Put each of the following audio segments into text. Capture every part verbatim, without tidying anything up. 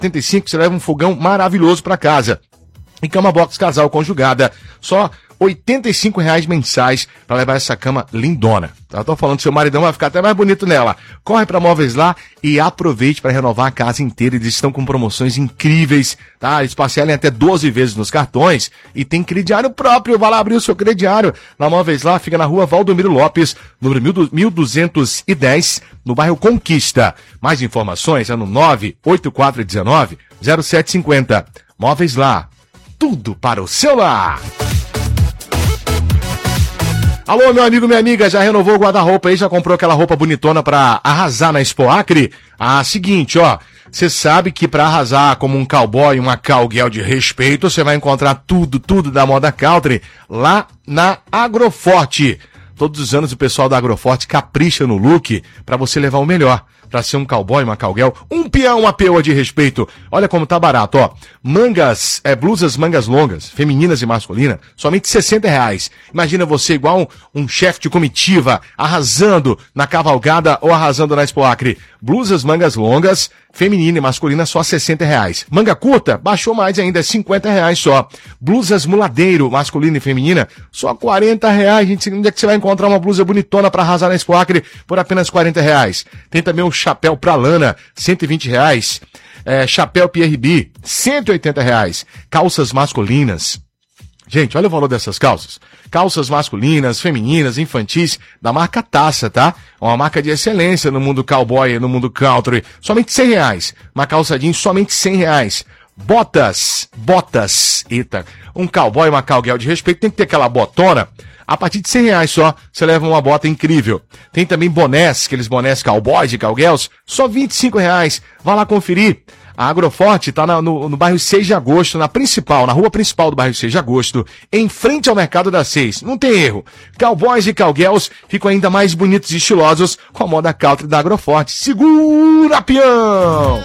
setenta e cinco, você leva um fogão maravilhoso para casa. E cama box casal conjugada, só oitenta e cinco reais mensais para levar essa cama lindona. Eu tô falando que seu maridão vai ficar até mais bonito nela. Corre para Móveis Lá e aproveite para renovar a casa inteira. Eles estão com promoções incríveis, tá? Eles parcelam até doze vezes nos cartões e tem crediário próprio. Vai lá abrir o seu crediário. Na Móveis Lá fica na rua Valdomiro Lopes, número mil duzentos e dez, no bairro Conquista. Mais informações é no nove oito quatro um nove zero sete cinco zero. Móveis Lá. Tudo para o seu lar. Alô, meu amigo, minha amiga, já renovou o guarda-roupa aí? Já comprou aquela roupa bonitona pra arrasar na Expo Acre? Ah, seguinte, ó, você sabe que pra arrasar como um cowboy, uma cowgirl de respeito, você vai encontrar tudo, tudo da moda country lá na Agroforte. Todos os anos o pessoal da Agroforte capricha no look pra você levar o melhor. Pra ser um cowboy, uma cowgirl, um peão, uma peoa de respeito. Olha como tá barato, ó. Mangas, é, blusas mangas longas, femininas e masculinas, somente sessenta reais. Imagina você igual um, um chefe de comitiva, arrasando na cavalgada ou arrasando na Expo Acre. Blusas mangas longas, feminina e masculina, só sessenta reais. Manga curta, baixou mais ainda, cinquenta reais só. Blusas muladeiro, masculina e feminina, só quarenta reais. Gente, onde é que você vai encontrar uma blusa bonitona pra arrasar na Expo Acre por apenas quarenta reais? Tem também um chapéu pra lana, cento e vinte reais. É, chapéu P R B, cento e oitenta reais. Calças masculinas. Gente, olha o valor dessas calças. Calças masculinas, femininas, infantis, da marca Taça, tá? Uma marca de excelência no mundo cowboy, no mundo country. Somente cem reais. Uma calça jeans, somente cem reais. Botas, botas, eita. Um cowboy, uma cowgirl de respeito, tem que ter aquela botona. A partir de cem reais só, você leva uma bota incrível. Tem também bonés, aqueles bonés cowboys e cowgirls, só vinte e cinco reais. Vá lá conferir. A Agroforte tá na, no, no bairro seis de agosto, na principal, na rua principal do bairro seis de agosto, em frente ao Mercado da Seis. Não tem erro. Cowboys e cowgirls ficam ainda mais bonitos e estilosos com a moda country da Agroforte. Segura, peão!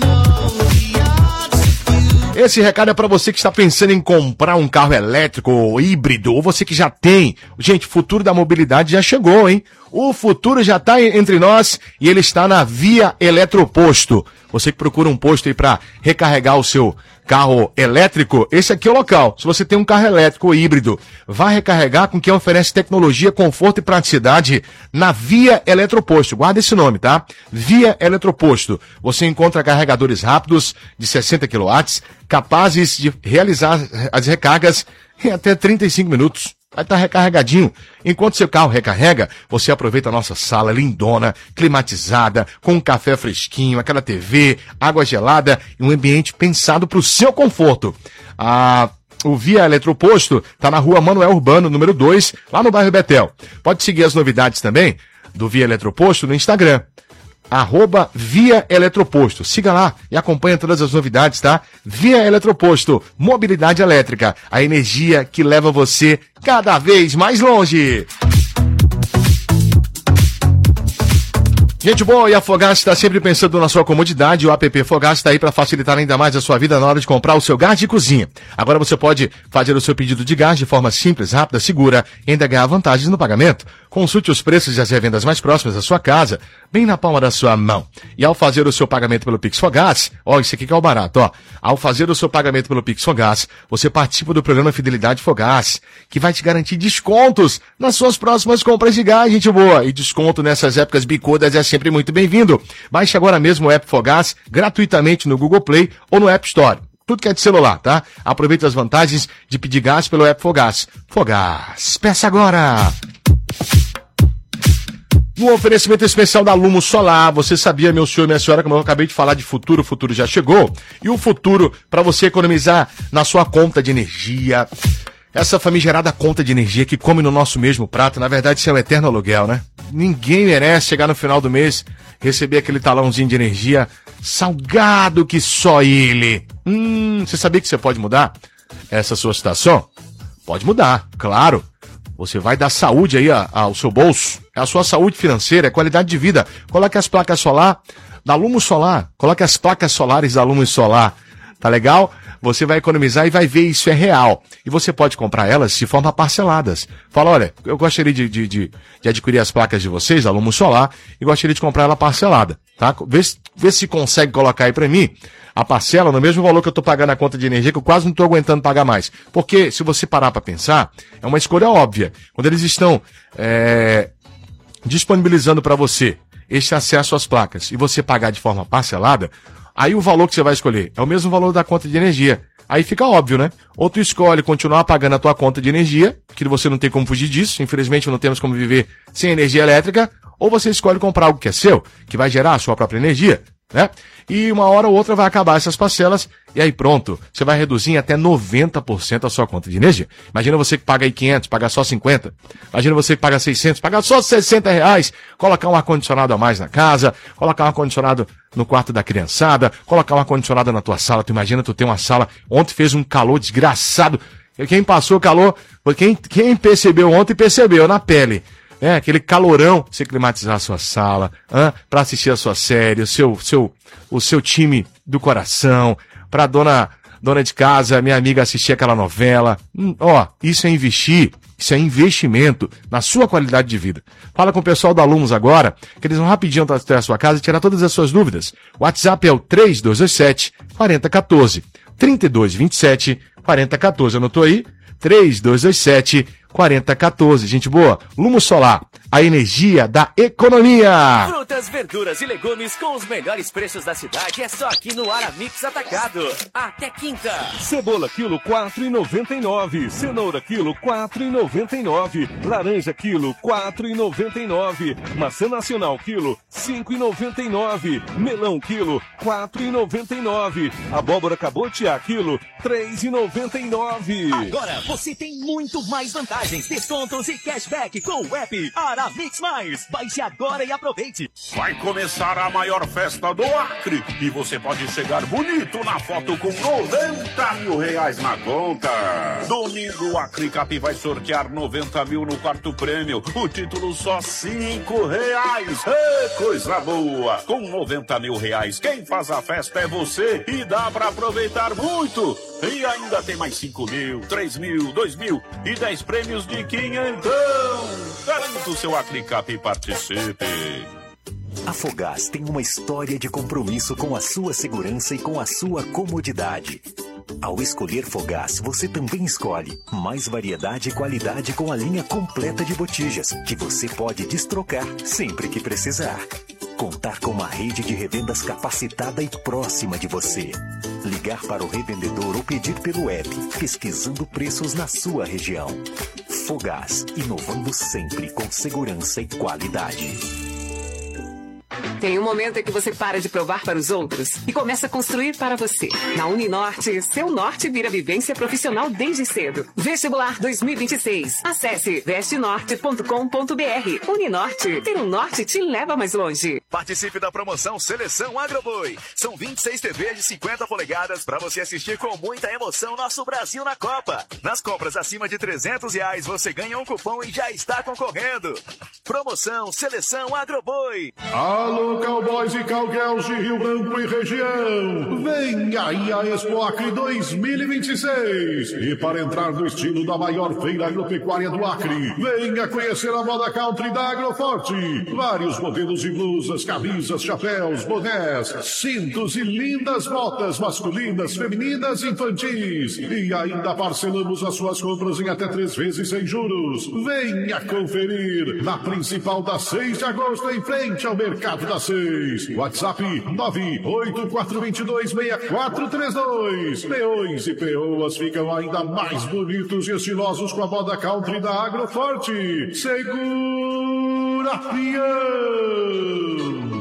Esse recado é para você que está pensando em comprar um carro elétrico ou híbrido, ou você que já tem. Gente, o futuro da mobilidade já chegou, hein? O futuro já está entre nós e ele está na Via Eletroposto. Você que procura um posto aí para recarregar o seu carro elétrico, esse aqui é o local. Se você tem um carro elétrico ou híbrido, vá recarregar com quem oferece tecnologia, conforto e praticidade na Via Eletroposto. Guarda esse nome, tá? Via Eletroposto. Você encontra carregadores rápidos de sessenta quilowatts, capazes de realizar as recargas em até trinta e cinco minutos. Vai estar recarregadinho. Enquanto seu carro recarrega, você aproveita a nossa sala lindona, climatizada, com um café fresquinho, aquela T V, água gelada e um ambiente pensado para o seu conforto. Ah, o Via Eletroposto está na rua Manuel Urbano, número dois, lá no bairro Betel. Pode seguir as novidades também do Via Eletroposto no Instagram. Arroba Via Eletroposto. Siga lá e acompanhe todas as novidades, tá? Via Eletroposto, mobilidade elétrica, a energia que leva você cada vez mais longe. Gente boa, e a Fogás está sempre pensando na sua comodidade. O app Fogás está aí para facilitar ainda mais a sua vida na hora de comprar o seu gás de cozinha. Agora você pode fazer o seu pedido de gás de forma simples, rápida, segura e ainda ganhar vantagens no pagamento. Consulte os preços e as revendas mais próximas da sua casa, bem na palma da sua mão. E ao fazer o seu pagamento pelo Pix Fogás, ó, isso aqui que é o barato, ó. Ao fazer o seu pagamento pelo Pix Fogás, você participa do programa Fidelidade Fogás, que vai te garantir descontos nas suas próximas compras de gás, gente boa. E desconto nessas épocas bicudas é sempre muito bem-vindo. Baixe agora mesmo o app Fogás, gratuitamente no Google Play ou no App Store. Tudo que é de celular, tá? Aproveite as vantagens de pedir gás pelo app Fogás. Fogás, peça agora! No oferecimento especial da Lumo Solar, você sabia, meu senhor e minha senhora, como eu acabei de falar de futuro, o futuro já chegou. E o futuro para você economizar na sua conta de energia. Essa famigerada conta de energia que come no nosso mesmo prato, na verdade isso é um eterno aluguel, né? Ninguém merece chegar no final do mês, receber aquele talãozinho de energia salgado que só ele. Hum, você sabia que você pode mudar essa sua situação? Pode mudar, claro. Você vai dar saúde aí ao seu bolso, é a sua saúde financeira, é qualidade de vida. Coloque as placas solar da Lumo Solar, coloque as placas solares da Lumo Solar Tá legal? Você vai economizar e vai ver isso é real. E você pode comprar elas de forma parceladas. Fala, olha, eu gostaria de, de, de, de adquirir as placas de vocês, da Lumo Solar, e gostaria de comprar ela parcelada, tá? Vê, vê se consegue colocar aí pra mim a parcela no mesmo valor que eu tô pagando a conta de energia, que eu quase não tô aguentando pagar mais. Porque, se você parar pra pensar, é uma escolha óbvia. Quando eles estão é, disponibilizando para você este acesso às placas e você pagar de forma parcelada, aí o valor que você vai escolher é o mesmo valor da conta de energia. Aí fica óbvio, né? Ou tu escolhe continuar pagando a tua conta de energia, que você não tem como fugir disso, infelizmente não temos como viver sem energia elétrica, ou você escolhe comprar algo que é seu, que vai gerar a sua própria energia, né? E uma hora ou outra vai acabar essas parcelas, e aí pronto, você vai reduzir em até noventa por cento a sua conta de energia. Imagina você que paga aí quinhentos, pagar só cinquenta. Imagina você que paga seiscentos, pagar só sessenta reais, colocar um ar-condicionado a mais na casa, colocar um ar-condicionado no quarto da criançada, colocar um ar-condicionado na tua sala. Tu imagina tu ter uma sala, ontem fez um calor desgraçado, quem passou calor, quem, quem percebeu ontem percebeu na pele. É, aquele calorão, você climatizar a sua sala, hein, pra assistir a sua série, o seu, seu, o seu time do coração, pra dona, dona de casa, minha amiga assistir aquela novela. Hum, ó, isso é investir, isso é investimento na sua qualidade de vida. Fala com o pessoal da Lumos agora, que eles vão rapidinho até a sua casa e tirar todas as suas dúvidas. O WhatsApp é o três dois dois sete, quatro zero um quatro, trinta e dois vinte e sete, quarenta e quatorze. Anotou aí? três dois dois sete, quarenta e quatorze. Gente boa, Lumo Solar, a energia da economia. Frutas, verduras e legumes com os melhores preços da cidade é só aqui no Aramix Atacado. Até quinta. Cebola quilo quatro e noventa e nove. Cenoura quilo quatro e noventa e nove. Laranja quilo quatro e noventa e nove. Maçã nacional quilo cinco e noventa e nove. Melão quilo quatro e noventa e nove. Abóbora cabotiá quilo três e noventa e nove. Agora você tem muito mais vantagens, descontos e cashback com o app Aramix Mais. Baixe agora e aproveite. Vai começar a maior festa do Acre e você pode chegar bonito na foto com noventa mil reais na conta. Domingo o Acre Cap vai sortear noventa mil no quarto prêmio. O título só cinco reais. É coisa boa. Com noventa mil reais, quem faz a festa é você e dá pra aproveitar muito. E ainda tem mais cinco mil, três mil, dois mil e dez prêmios de quinhentão. Garanta o seu Acre Cap e participe. A Fogás tem uma história de compromisso com a sua segurança e com a sua comodidade. Ao escolher Fogás, você também escolhe mais variedade e qualidade com a linha completa de botijas, que você pode destrocar sempre que precisar. Contar com uma rede de revendas capacitada e próxima de você. Ligar para o revendedor ou pedir pelo app, pesquisando preços na sua região. Fogás, inovando sempre com segurança e qualidade. Tem um momento em que você para de provar para os outros e começa a construir para você. Na Uninorte, seu norte vira vivência profissional desde cedo. Vestibular dois mil e vinte e seis. Acesse veste norte ponto com ponto br. Uninorte, ter um norte te leva mais longe. Participe da promoção Seleção Agroboi. São vinte e seis T Vs de cinquenta polegadas para você assistir com muita emoção nosso Brasil na Copa. Nas compras acima de trezentos reais você ganha um cupom e já está concorrendo. Promoção Seleção Agroboi. Alô, cowboys e cowgirls de Rio Branco e região. Vem aí a Expo Acre dois mil e vinte e seis. E para entrar no estilo da maior feira agropecuária do Acre, venha conhecer a moda country da Agroforte. Vários modelos de blusas, camisas, chapéus, bonés, cintos e lindas botas masculinas, femininas e infantis. E ainda parcelamos as suas compras em até três vezes sem juros. Venha conferir na principal da seis de agosto, em frente ao Mercado da Seis. WhatsApp nove oito quatro dois, seis quatro três dois. Peões e peoas ficam ainda mais bonitos e estilosos com a moda country da Agroforte. Segura, peão!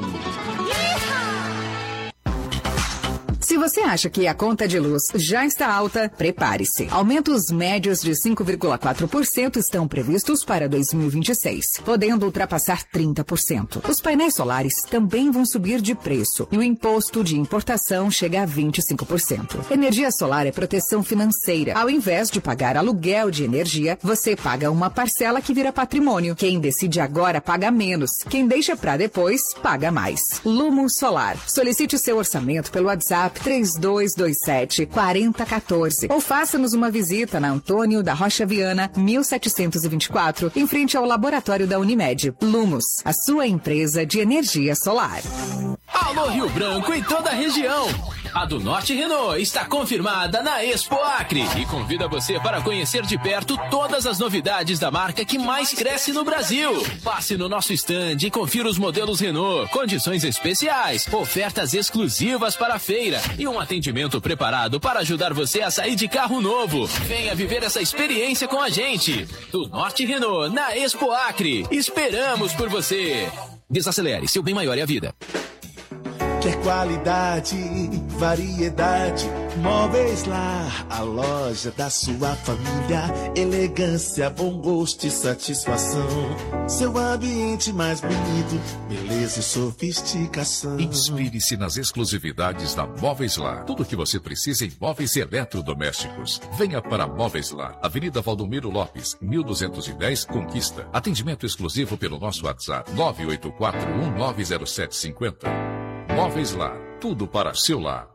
Se você acha que a conta de luz já está alta, prepare-se. Aumentos médios de cinco vírgula quatro por cento estão previstos para dois mil e vinte e seis, podendo ultrapassar trinta por cento. Os painéis solares também vão subir de preço e o imposto de importação chega a vinte e cinco por cento. Energia solar é proteção financeira. Ao invés de pagar aluguel de energia, você paga uma parcela que vira patrimônio. Quem decide agora paga menos. Quem deixa para depois, paga mais. Lumo Solar. Solicite seu orçamento pelo WhatsApp três dois dois sete, quatro zero um quatro ou faça-nos uma visita na Antônio da Rocha Viana, mil setecentos e vinte e quatro, em frente ao laboratório da Unimed. Lumos, a sua empresa de energia solar. Alô Rio Branco e toda a região. A do Norte Renault está confirmada na Expo Acre e convida você para conhecer de perto todas as novidades da marca que mais cresce no Brasil. Passe no nosso stand e confira os modelos Renault, condições especiais, ofertas exclusivas para a feira e um atendimento preparado para ajudar você a sair de carro novo. Venha viver essa experiência com a gente. Do Norte Renault na Expo Acre. Esperamos por você. Desacelere, seu bem maior é a vida. Quer qualidade, variedade, Móveis Lar, a loja da sua família. Elegância, bom gosto e satisfação. Seu ambiente mais bonito, beleza e sofisticação. Inspire-se nas exclusividades da Móveis Lar. Tudo o que você precisa em móveis e eletrodomésticos. Venha para Móveis Lar, Avenida Valdomiro Lopes, mil duzentos e dez, Conquista. Atendimento exclusivo pelo nosso WhatsApp nove oito quatro um nove zero sete cinco zero. Móveis Lar, tudo para seu lar.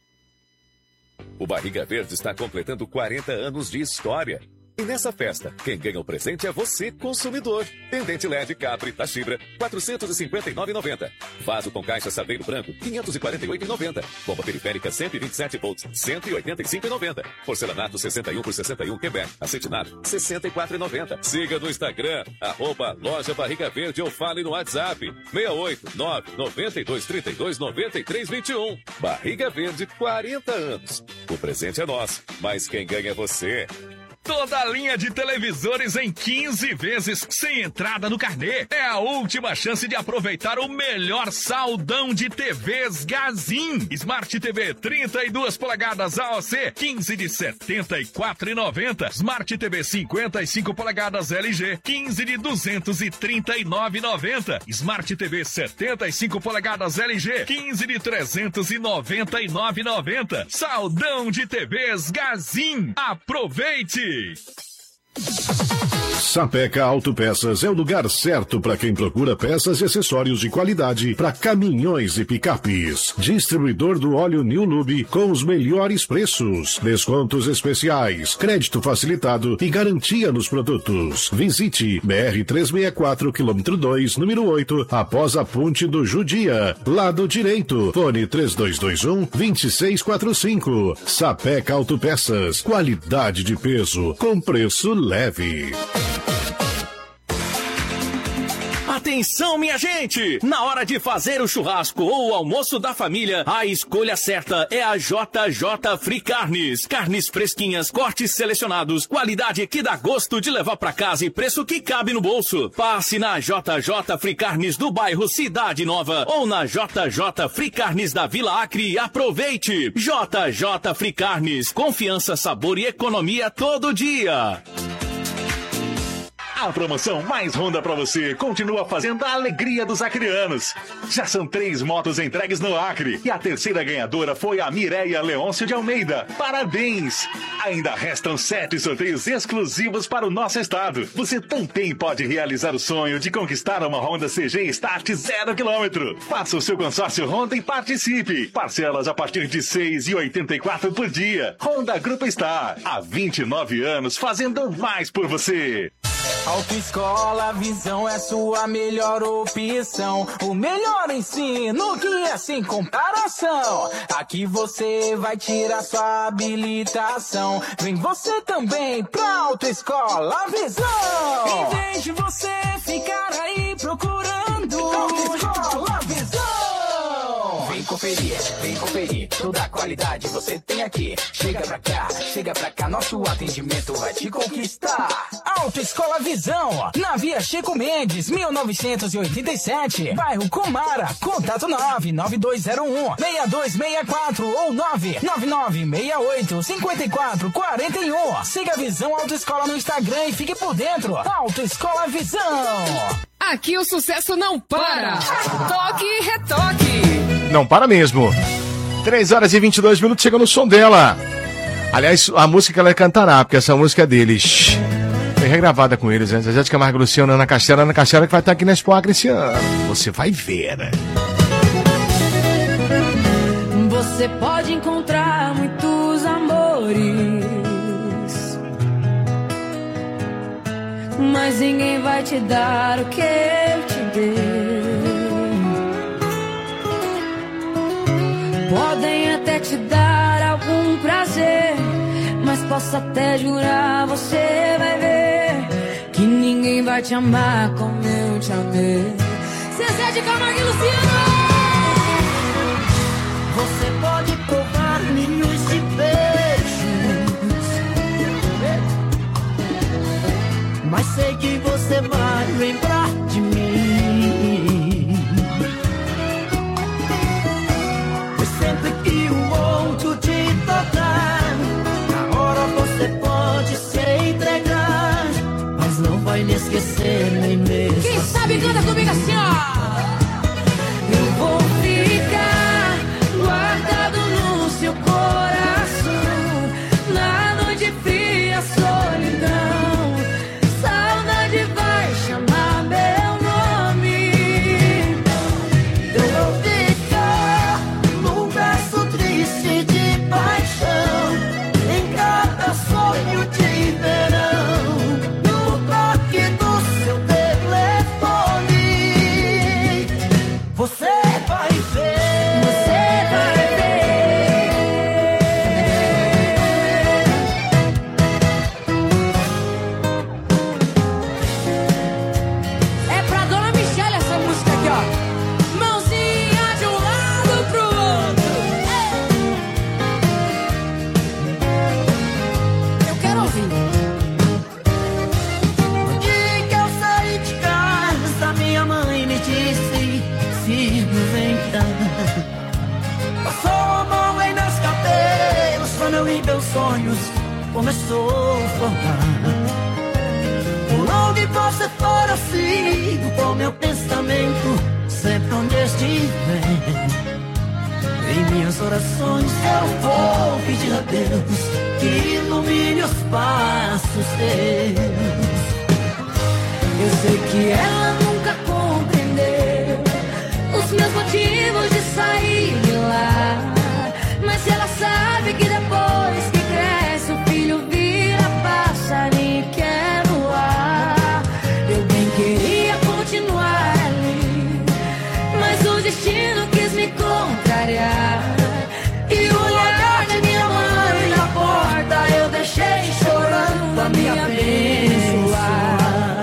O Barriga Verde está completando quarenta anos de história. E nessa festa, quem ganha o presente é você, consumidor. Pendente L E D Capri Tachibra, quatrocentos e cinquenta e nove reais e noventa centavos. Vaso com caixa Saveiro Branco, quinhentos e quarenta e oito reais e noventa centavos. Bomba periférica cento e vinte e sete volts, cento e oitenta e cinco reais e noventa centavos. Porcelanato sessenta e um por sessenta e um Quebec. Acetinado, sessenta e quatro reais e noventa centavos. Siga no Instagram, arroba Loja Barriga Verde ou fale no WhatsApp, seis oito nove nove dois três dois nove três dois um. Barriga Verde, quarenta anos. O presente é nosso, mas quem ganha é você. Toda a linha de televisores em quinze vezes sem entrada no carnê. É a última chance de aproveitar o melhor saldão de T Vs Gazin. Smart T V trinta e duas polegadas A O C, quinze de setenta e quatro reais e noventa centavos. Smart T V cinquenta e cinco polegadas L G, quinze de duzentos e trinta e nove reais e noventa centavos. Smart T V setenta e cinco polegadas L G, quinze de trezentos e noventa e nove reais e noventa centavos. Saldão de T Vs Gazin. Aproveite! Sapeca Autopeças é o lugar certo para quem procura peças e acessórios de qualidade para caminhões e picapes. Distribuidor do óleo New Lube com os melhores preços, descontos especiais, crédito facilitado e garantia nos produtos. Visite B R trezentos e sessenta e quatro, quilômetro dois, número oito, após a ponte do Judia, lado direito. Fone três dois dois um, dois seis quatro cinco. Sapeca Autopeças, qualidade de peso com preço leve. Atenção, minha gente! Na hora de fazer o churrasco ou o almoço da família, a escolha certa é a J J Free Carnes. Carnes fresquinhas, cortes selecionados, qualidade que dá gosto de levar pra casa e preço que cabe no bolso. Passe na J J Free Carnes do bairro Cidade Nova ou na J J Free Carnes da Vila Acre e aproveite! J J Free Carnes, confiança, sabor e economia todo dia. A promoção mais Honda pra você continua fazendo a alegria dos acreanos. Já são três motos entregues no Acre e a terceira ganhadora foi a Mireia Leôncio de Almeida. Parabéns! Ainda restam sete sorteios exclusivos para o nosso estado. Você também pode realizar o sonho de conquistar uma Honda C G Start zero quilômetro. Faça o seu consórcio Honda e participe. Parcelas a partir de seis reais e oitenta e quatro centavos por dia. Honda Grupo Star, há vinte e nove anos fazendo mais por você. Autoescola Visão é sua melhor opção. O melhor ensino que é sem comparação. Aqui você vai tirar sua habilitação. Vem você também pra Autoescola Visão. Em vez de você ficar aí procurando Autoescola Visão. Vem conferir, vem conferir. Toda a qualidade você tem aqui. Chega pra cá, chega pra cá. Nosso atendimento vai te conquistar. Autoescola Visão, na Via Chico Mendes, mil novecentos e oitenta e sete, bairro Comara. Contato nove nove dois zero um, seis dois seis quatro ou nove nove nove seis oito, cinco quatro quatro um. Siga a Visão Autoescola no Instagram e fique por dentro. Autoescola Visão. Aqui o sucesso não para. Toque e retoque. Não para mesmo. três horas e vinte e dois minutos, chega no som dela. Aliás, a música que ela cantará, porque essa música é deles. Foi regravada com eles, né? Zezé de Camargo, Luciano, Ana Castela, Ana Castela que vai estar aqui na Expo Acre esse ano. Você vai ver, né? Você Você pode encontrar muitos amores, mas ninguém vai te dar o que eu te dei. Podem até te dar algum prazer, mas posso até jurar, você vai ver que ninguém vai te amar como eu te amei. Zezé de Camargo e Luciano. Você pode provar milhões de beijos, mas sei que você vai lembrar de mim. Pois sempre que o outro te tocar, na hora você pode se entregar, mas não vai me esquecer nem mesmo. Quem assim sabe canta comigo assim, ó. Eu vou ficar guardado no seu coração, na noite fria, solidão. Saudade vai chamar meu nome. Eu vou ficar num verso triste de paixão, em cada sonho de verão, no toque do seu telefone. Você vai ver, você vai ver. É pra Dona Michele essa música aqui, ó. Mãozinha de um lado pro outro. Eu quero ouvir. no dia que eu saí de casa, minha mãe me disse: filho, vem cá. Passou a mão em meus cabelos, quando eu vi meus sonhos começou a formar. Por onde você for, eu sigo com meu pensamento, sempre onde estiver. Em minhas orações eu vou pedir a Deus que ilumine os passos teus. Eu sei que ela nunca compreendeu os meus motivos de sair de lá, mas ela sabe que depois que cresce o filho vira passarinho e quer voar. Eu bem queria continuar ali, mas o destino quis me contrariar. E o olhar de minha mãe na porta eu deixei chorando a me abençoar.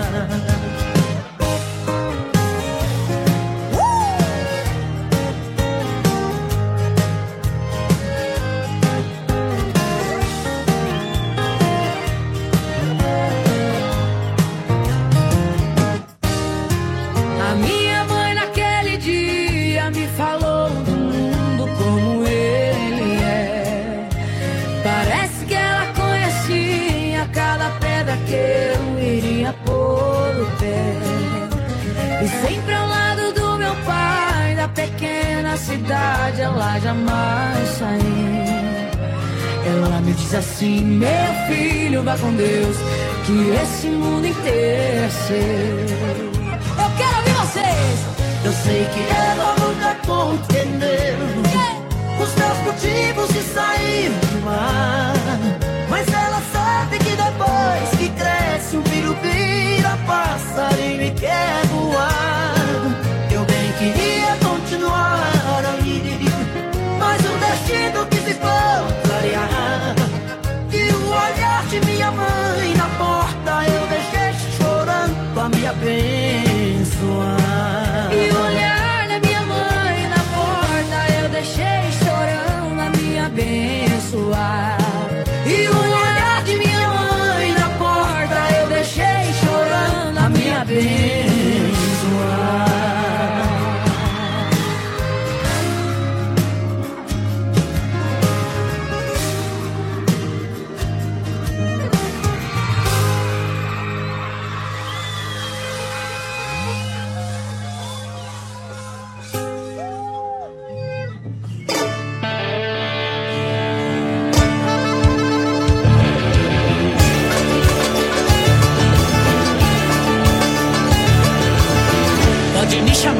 A minha mãe naquele dia me falou do mundo como ele é. Parece que ela conhecia cada pedra que eu iria pôr o pé. E sempre ao lado do meu pai, da pequena cidade, ela jamais saiu. Ela me diz assim: meu filho, vá com Deus, que esse mundo inteiro é seu. Eu quero ouvir vocês. Eu sei que ela nunca compreendeu os meus motivos de sair do mar, mas ela sabe que depois que cresce um filho vira passarinho e quer voar. Eu bem queria continuar ali, mas o destino quis me contrariar. E o olhar de minha mãe na porta eu deixei chorando a me abençoar. E o olhar da minha mãe na porta eu deixei chorando a me abençoar. E o olhar de minha mãe na porta eu deixei chorando a me abençoar.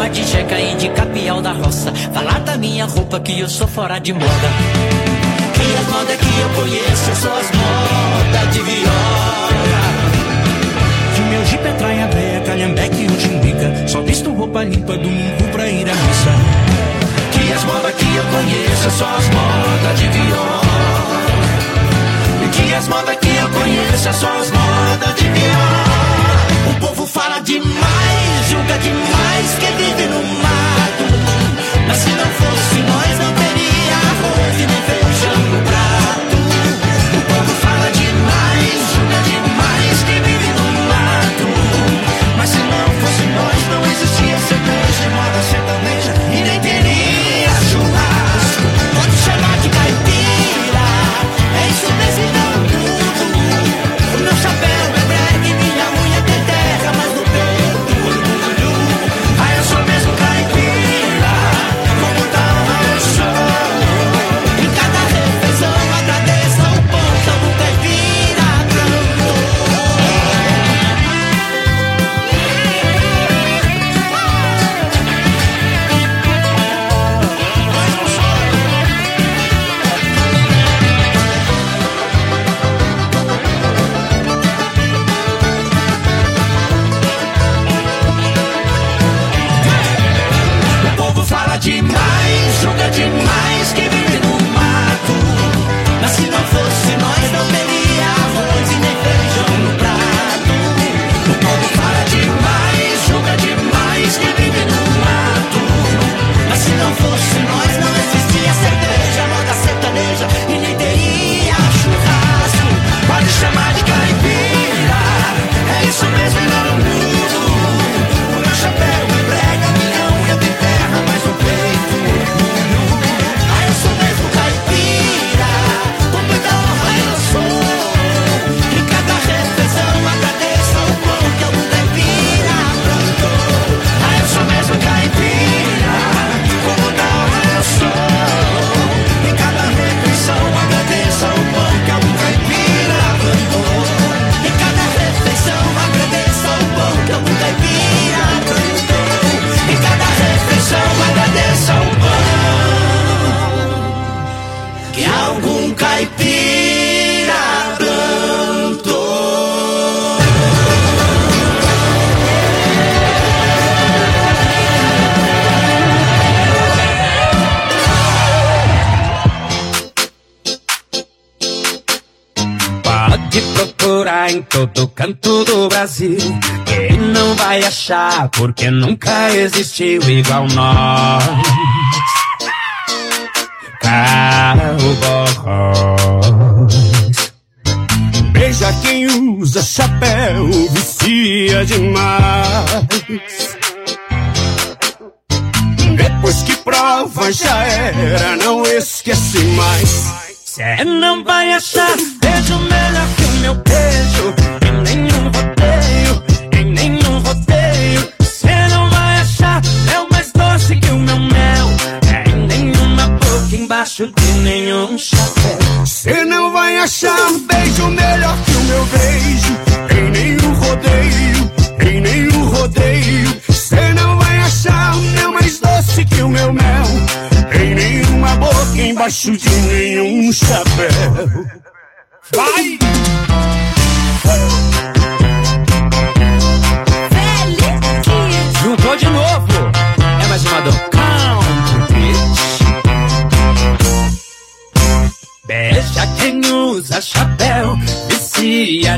de jeca e de capial da roça. Falar da minha roupa que eu sou fora de moda. Que as modas que eu conheço são as modas de viola. Que meu jipe é traia breia, calhambeque e o timbica. Só visto roupa limpa domingo pra ir à missa. Que as modas que eu conheço são as modas de viola. Que as modas que eu conheço são as modas de viola. O povo fala demais, julga demais, que vive no mato. Mas se não fosse nós não teria arroz e nem feijão no prato. O povo fala demais, julga demais, que vive no mato. Mas se não fosse nós não existia cerveja, moda sertaneja e nem teria churrasco. Pode chamar de caipira, é isso mesmo e não tudo. O meu chapéu é brega e minha unha tem terra, mas no peito orgulho. Ah, eu sou mesmo caipira, como tal eu sou. Em cada refeição agradeça o pão que algum caipira fala demais, julga demais, que vive no mato. Mas se não fosse nós não teria arroz e nem feijão no prato. O povo fala demais, julga demais, que vive no mato. Mas se não fosse nós não existia cerveja, moda sertaneja e nem teria churrasco. Pode chamar de caipira, é isso mesmo e não mudo. O meu chapéu é brega, minha unha tem terra, mas no peito orgulho. Ah, eu sou mesmo caipira, com muita honra eu sou. Em cada refeição agradeço o pão que algum caipira plantou. Ah, eu sou mesmo caipira, com muita honra eu sou. Em cada refeição agradeço o pão que algum caipira plantou. Em cada refeição agradeço o pão que algum caipira plantou. Em cada refeição agradeça o pão que algum caipira plantou. Pode procurar em todo canto do Brasil, quem não vai achar, porque nunca existiu igual nós. Cowboys. Veja quem usa chapéu, vicia demais. Depois que prova já era, não esquece mais. Cê não vai achar beijo melhor que o meu beijo, em nenhum rodeio, em nenhum rodeio. Cê não vai achar mel mais doce que o meu mel, em nenhuma boca embaixo de nenhum chapéu. Cê não vai achar beijo melhor que o meu beijo, em nenhum rodeio, em nenhum rodeio. Cê não vai achar mel mais doce que o meu mel, em nenhuma boca embaixo de nenhum chapéu. Vai! Juntou de novo. É mais uma do Country Beach. Beija quem usa chapéu, vicia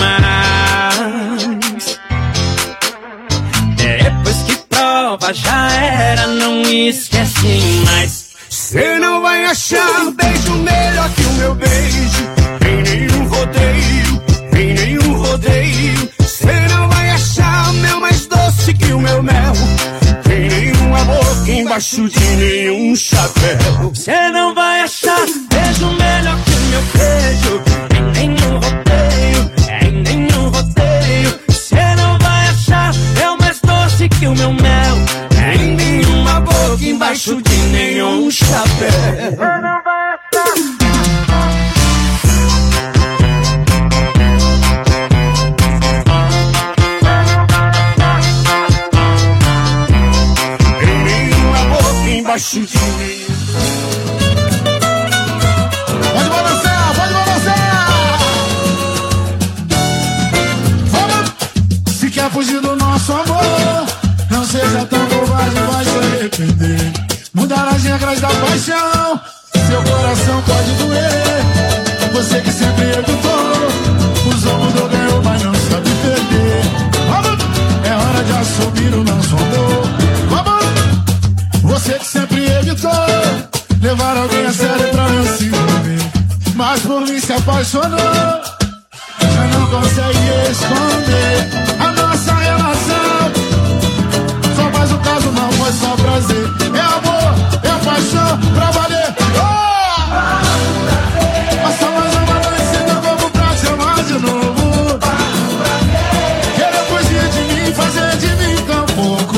demais. Depois que prova já era, não esquece mais. Cê não vai achar beijo melhor que o meu beijo, em nenhum rodeio, em nenhum rodeio. Cê não vai achar mel mais doce que o meu mel, em nenhuma boca embaixo de nenhum chapéu. Cê não vai achar beijo melhor que o meu beijo, em nenhum rodeio, em nenhum rodeio. Cê não vai achar mel mais doce que o meu mel, em nenhuma boca embaixo de nenhum chapéu. Cê não vai achar. debaixo de mim. Pode balançar, pode balançar. Vamos. Se quer fugir do nosso amor, não seja tão covarde, vai se arrepender. Mudar as regras da paixão, seu coração pode doer. Você que sempre evitou, usou, mudou, ganhou, mas não sabe perder. Vamos, é hora de assumir o nosso amor. Vamos, você que sempre evitou levar alguém a sério pra não se envolver, mas por mim se apaixonou, já não consegue esconder a nossa relação. Só faz o caso, não foi só prazer. É amor, é paixão, pra valer. Oh! Passa mais uma noite, então vamos pra te amar de novo. Querer fugir de mim, fazer de mim tão pouco.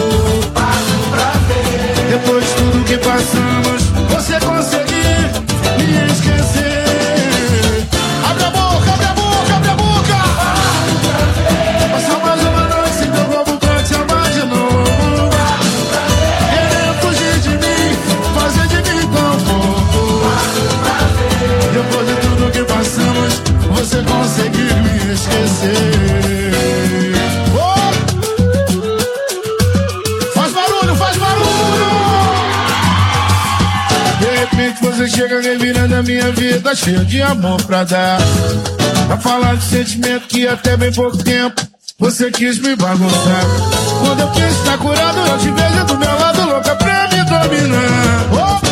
Depois de tudo que passamos, você conseguir me esquecer. Abre a boca, abre a boca, abre a boca. Passa mais uma noite, então vamos pra te amar de novo. Querer fugir de mim, fazer de mim tão pouco. Depois de tudo que passamos, você conseguir me esquecer. Oh! Faz barulho, faz barulho. De repente você chega revirando a minha vida, cheia de amor pra dar. Pra falar de sentimento que até bem pouco tempo você quis me bagunçar. Quando eu quis estar curado, eu te vejo do meu lado, louca pra me dominar. Oh!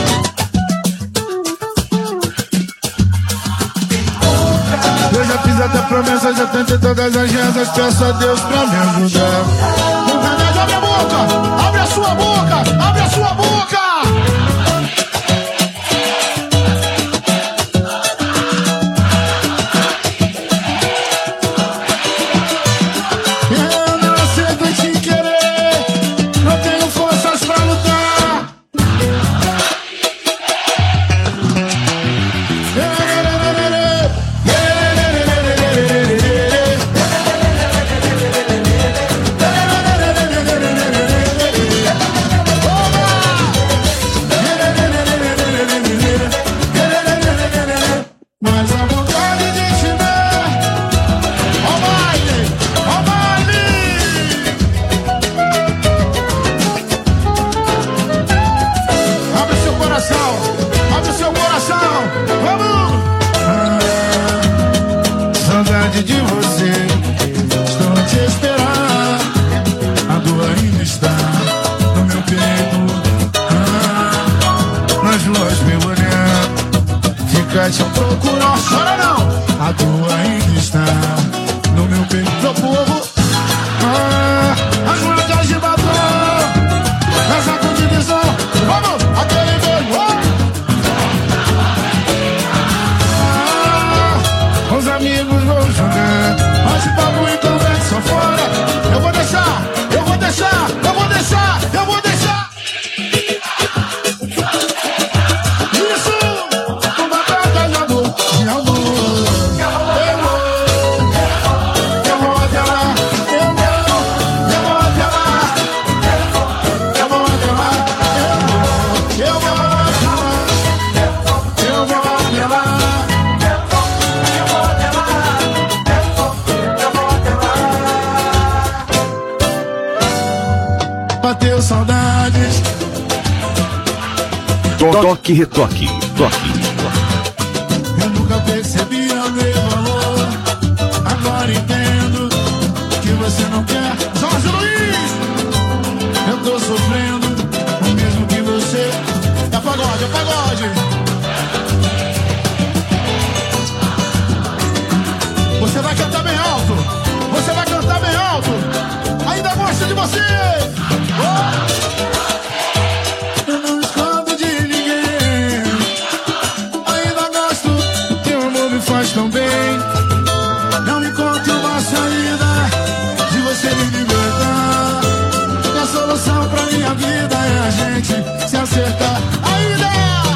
Eu já fiz até promessas, já tentei todas as rezas, peço a Deus pra me ajudar. No remédio, abre a boca, abre a sua boca, abre a sua boca. Eu não aceito te querer, não tenho forças pra lutar. Mas a vontade de te ver, ó baile, ó baile. Abre seu coração, abre seu coração, vamos. Ah, saudade de você, estou a te esperar. A dor ainda está no meu peito. Ah, nas ruas meu olhar fica te procurando. Chora não, a dor ainda está no meu peito. Meu povo, ah, as marcas de batom, essa condivisão, vamos, aquele beijo. Ah, os amigos vão jogar, mas o papo e conversa fora. Eu vou deixar, eu vou deixar, eu vou deixar, eu vou deixar. Isso, com batata de amor, de amor. Eu vou, eu vou até lá, eu vou, eu vou até lá, eu vou até lá, eu vou, eu vou até lá, eu vou até lá. Bateu saudades. Toque, retoque, toque. Eu nunca percebi o meu valor. Agora entendo que você não quer. Jorge Luiz, eu tô sofrendo o mesmo que você. É pagode, é pagode. Você vai cantar bem alto. Você vai cantar bem alto. Ainda gosto de você. Oh! Eu não escondo de ninguém. Ainda gosto, teu amor me faz tão bem. Não me conte uma saída de você me libertar. E a solução pra minha vida é a gente se acertar. Ainda!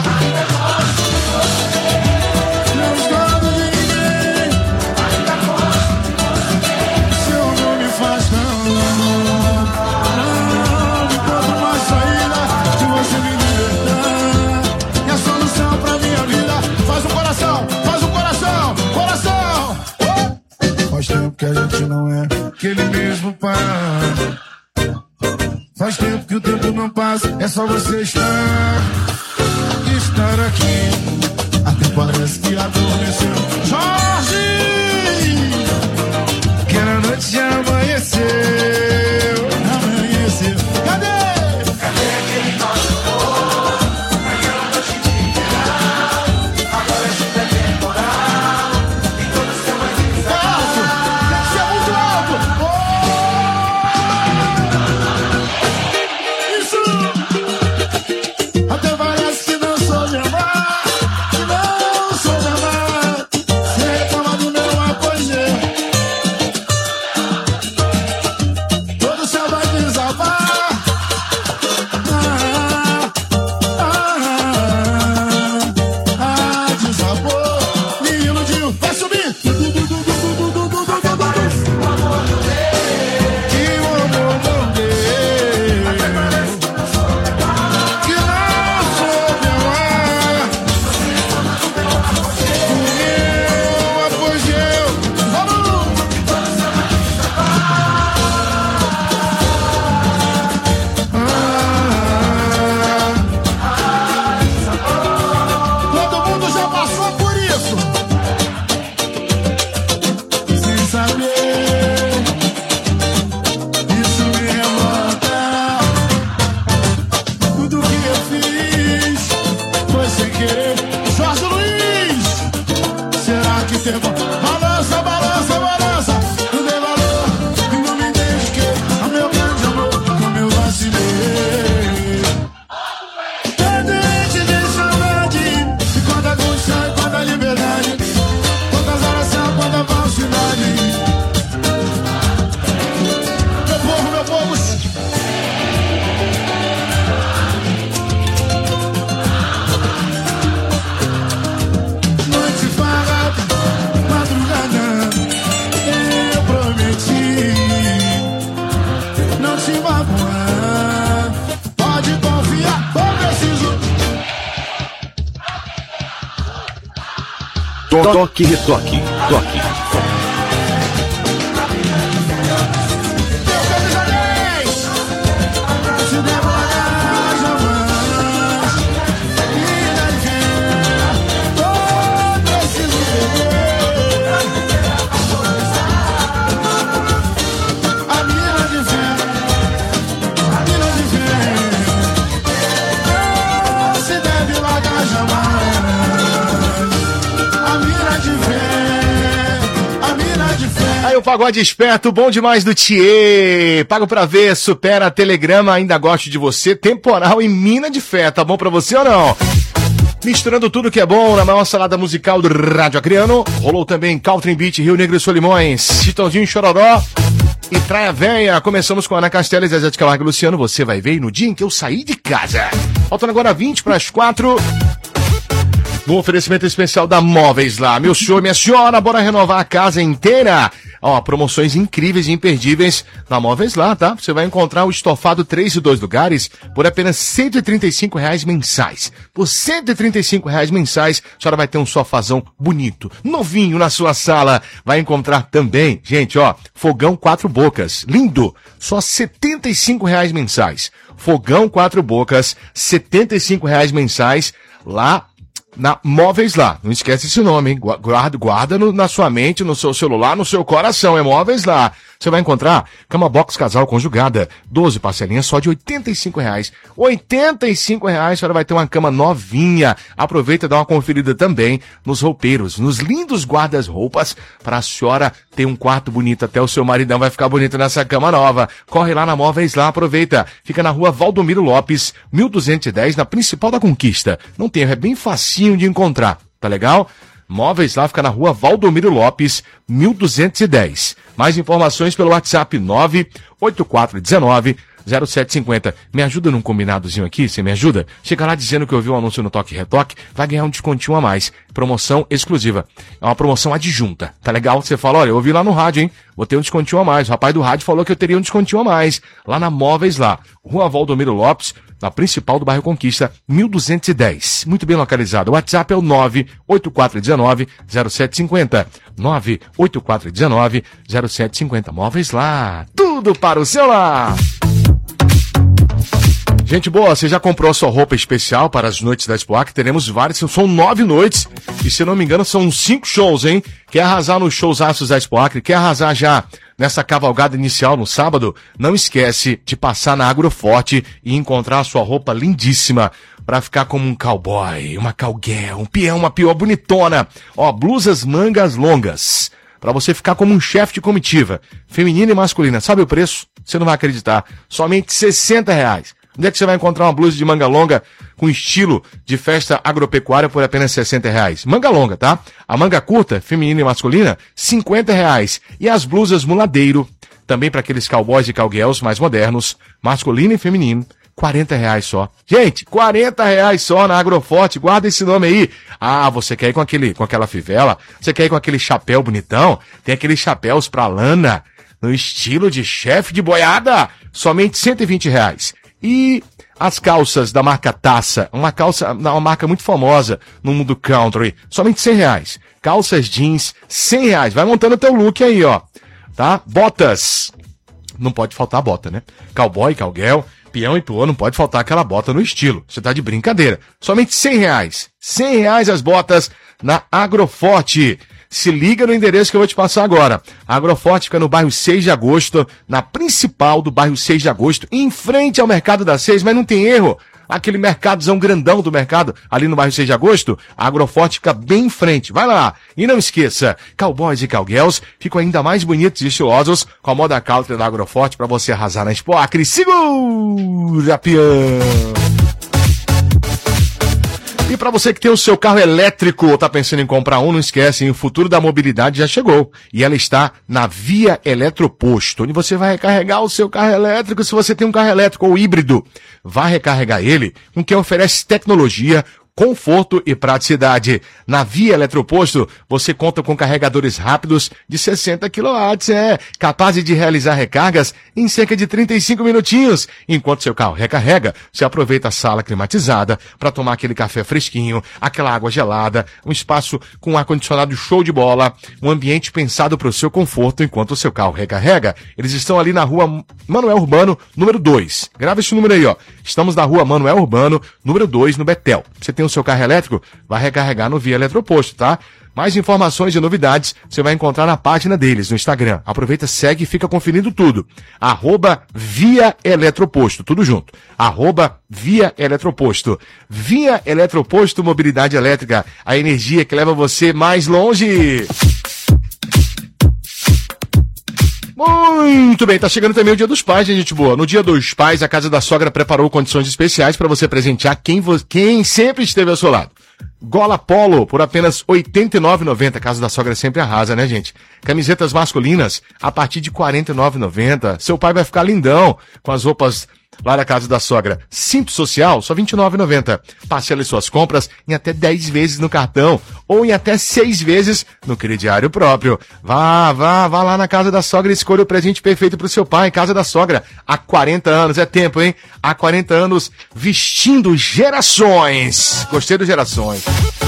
Não escondo de ninguém. Ainda gosto de você. Seu amor me faz tão bem. Não me conte uma saída de você me libertar. que ele mesmo para. Faz tempo que o tempo não passa, é só você estar, estar aqui. Até parece que adormeceu. Jorge! Que a noite já amanheceu. Amanheceu. Cadê? Cadê aquele nosso amor? Aquela noite de verão. Agora a chuva é temporal. Em todo o céu mais bizarro. Tem que ser muito alto. Oh! Isso! Até parece que não sou de amar. Que não sou de amar. Você reclama do meu apogeu. Todo o céu vai desabar. Ah, ah, ah, ah, desabou. Me iludiu. Vai subir. Que o amor não deu. Que não soube amar. O meu apogeu. Vamos! Todo mundo já passou por isso. Sem saber, isso me revolta. Tudo que eu fiz foi sem querer. Jorge Luiz, será que tem valor? Balança, balança, balança. Não dei valor e não me dediquei ao meu grande amor, como eu vacilei. Pendente de saudade, e quanta condição e quanta liberdade, quantas horas são, quanta falsidade. Meu povo, meu povo. Noite parada, madrugada, eu prometi não te magoar. Pode confiar, eu preciso. Toque, retoque, toque. Se demorar jamais, me dá fé. Oh, preciso beber a mina de fé, a mina de fé. Não se deve largar jamais. A mina de fé, a mina de fé. Aí o pagode esperto, bom demais do Thier. Pago pra ver, supera, telegrama, ainda gosto de você, temporal e mina de fé, tá bom pra você ou não? Misturando tudo que é bom na maior salada musical do Rádio Acreano. Rolou também Caltrim Beach, Rio Negro e Solimões, Chitãozinho e Chororó e Praia Véia. Começamos com Ana Castela e Zezé de Camargo e Luciano. Você vai ver no dia em que eu saí de casa. Faltando agora vinte para as quatro. No oferecimento especial da Móveis Lá. Meu senhor, minha senhora, bora renovar a casa inteira. Ó, promoções incríveis e imperdíveis na Móveis Lá, tá? Você vai encontrar o estofado três e dois lugares por apenas cento e trinta e cinco reais mensais. Por cento e trinta e cinco reais mensais, a senhora vai ter um sofazão bonito, novinho na sua sala. Vai encontrar também, gente, ó, fogão quatro bocas, lindo, só setenta e cinco reais mensais. Fogão quatro bocas, setenta e cinco reais mensais, lá na Móveis Lá. Não esquece esse nome, hein? Guarda, guarda no, na sua mente, no seu celular, no seu coração. É Móveis Lá. Você vai encontrar cama box casal conjugada, doze parcelinhas só de oitenta e cinco reais. oitenta e cinco reais, a senhora vai ter uma cama novinha. Aproveita e dá uma conferida também nos roupeiros, nos lindos guardas-roupas, para a senhora ter um quarto bonito. Até o seu maridão vai ficar bonito nessa cama nova. Corre lá na Móveis Lá, aproveita. Fica na rua Valdomiro Lopes, mil duzentos e dez, na principal da Conquista. Não tem erro, é bem facinho de encontrar, tá legal? Móveis Lá fica na rua Valdomiro Lopes, mil duzentos e dez. Mais informações pelo WhatsApp nove oito quatro um nove zero sete cinco zero. Me ajuda num combinadozinho aqui, você me ajuda? Chega lá dizendo que eu vi um anúncio no Toque Retoque, vai ganhar um descontinho a mais. Promoção exclusiva. É uma promoção adjunta. Tá legal? Você fala, olha, eu ouvi lá no rádio, hein? Vou ter um descontinho a mais. O rapaz do rádio falou que eu teria um descontinho a mais. Lá na Móveis lá. Rua Valdomiro Lopes, na principal do bairro Conquista, mil duzentos e dez. Muito bem localizado. O WhatsApp é o nove oito quatro um nove zero sete cinco zero. nove oito quatro um nove zero sete cinco zero. Móveis lá. Tudo para o seu lar. Gente boa, você já comprou a sua roupa especial para as noites da Expoac? Teremos várias, são nove noites e se não me engano são cinco shows, hein? Quer arrasar nos showsaços da Expoac? Quer arrasar já nessa cavalgada inicial no sábado? Não esquece de passar na Agroforte e encontrar a sua roupa lindíssima para ficar como um cowboy, uma cowgirl, um peão, uma peoa bonitona. Ó, blusas mangas longas. Para você ficar como um chefe de comitiva, feminina e masculina. Sabe o preço? Você não vai acreditar. Somente sessenta reais. Onde é que você vai encontrar uma blusa de manga longa com estilo de festa agropecuária por apenas sessenta reais? Manga longa, tá? A manga curta, feminina e masculina, cinquenta reais. E as blusas muladeiro, também para aqueles cowboys e cowgirls mais modernos, masculino e feminino, quarenta reais só. Gente, quarenta reais só na Agroforte, guarda esse nome aí. Ah, você quer ir com, aquele, com aquela fivela? Você quer ir com aquele chapéu bonitão? Tem aqueles chapéus pra lana, no estilo de chefe de boiada, somente cento e vinte reais. E as calças da marca Taça, uma calça, uma marca muito famosa no mundo country, somente cem reais. Calças jeans, cem reais. Vai montando o teu look aí, ó. Tá? Botas. Não pode faltar bota, né? Cowboy, cowgirl, peão e peoa, não pode faltar aquela bota no estilo. Você tá de brincadeira. Somente cem reais. cem reais as botas na Agroforte. Se liga no endereço que eu vou te passar agora. A Agroforte fica no bairro seis de agosto, na principal do bairro seis de agosto, em frente ao Mercado da Seis, mas não tem erro. Aquele mercadozão grandão do mercado, ali no bairro seis de agosto, a Agroforte fica bem em frente. Vai lá. E não esqueça, cowboys e cowgirls ficam ainda mais bonitos e estilosos com a moda country da Agroforte para você arrasar na Expoacre. Segura, peão! E para você que tem o seu carro elétrico ou tá pensando em comprar um, não esquece, hein? O futuro da mobilidade já chegou. E ela está na Via Eletroposto, onde você vai recarregar o seu carro elétrico. Se você tem um carro elétrico ou híbrido, vá recarregar ele com quem oferece tecnologia, conforto e praticidade. Na Via Eletroposto, você conta com carregadores rápidos de sessenta quilowatts, é, capazes de realizar recargas em cerca de trinta e cinco minutinhos. Enquanto seu carro recarrega, você aproveita a sala climatizada para tomar aquele café fresquinho, aquela água gelada, um espaço com ar-condicionado show de bola, um ambiente pensado para o seu conforto enquanto o seu carro recarrega. Eles estão ali na rua Manuel Urbano, número dois. Grava esse número aí, ó. Estamos na rua Manuel Urbano, número dois, no Betel. Você tem o seu carro elétrico, vai recarregar no Via Eletroposto, tá? Mais informações e novidades você vai encontrar na página deles, no Instagram. Aproveita, segue e fica conferindo tudo. Arroba Via Eletroposto, tudo junto. Arroba Via Eletroposto. Via Eletroposto Mobilidade Elétrica, a energia que leva você mais longe. Muito bem, tá chegando também o Dia dos Pais, gente boa. No Dia dos Pais, a Casa da Sogra preparou condições especiais para você presentear quem, vo- quem sempre esteve ao seu lado. Gola Polo por apenas oitenta e nove reais e noventa centavos. A Casa da Sogra sempre arrasa, né, gente? Camisetas masculinas a partir de quarenta e nove reais e noventa centavos. Seu pai vai ficar lindão com as roupas lá da Casa da Sogra. Cinto social, só vinte e nove reais e noventa centavos. Parcele suas compras em até dez vezes no cartão ou em até seis vezes no crediário próprio. Vá, vá, vá lá na Casa da Sogra e escolha o presente perfeito pro seu pai. Casa da Sogra, há quarenta anos, é tempo, hein? Há quarenta anos, vestindo gerações. Gostei do Gerações.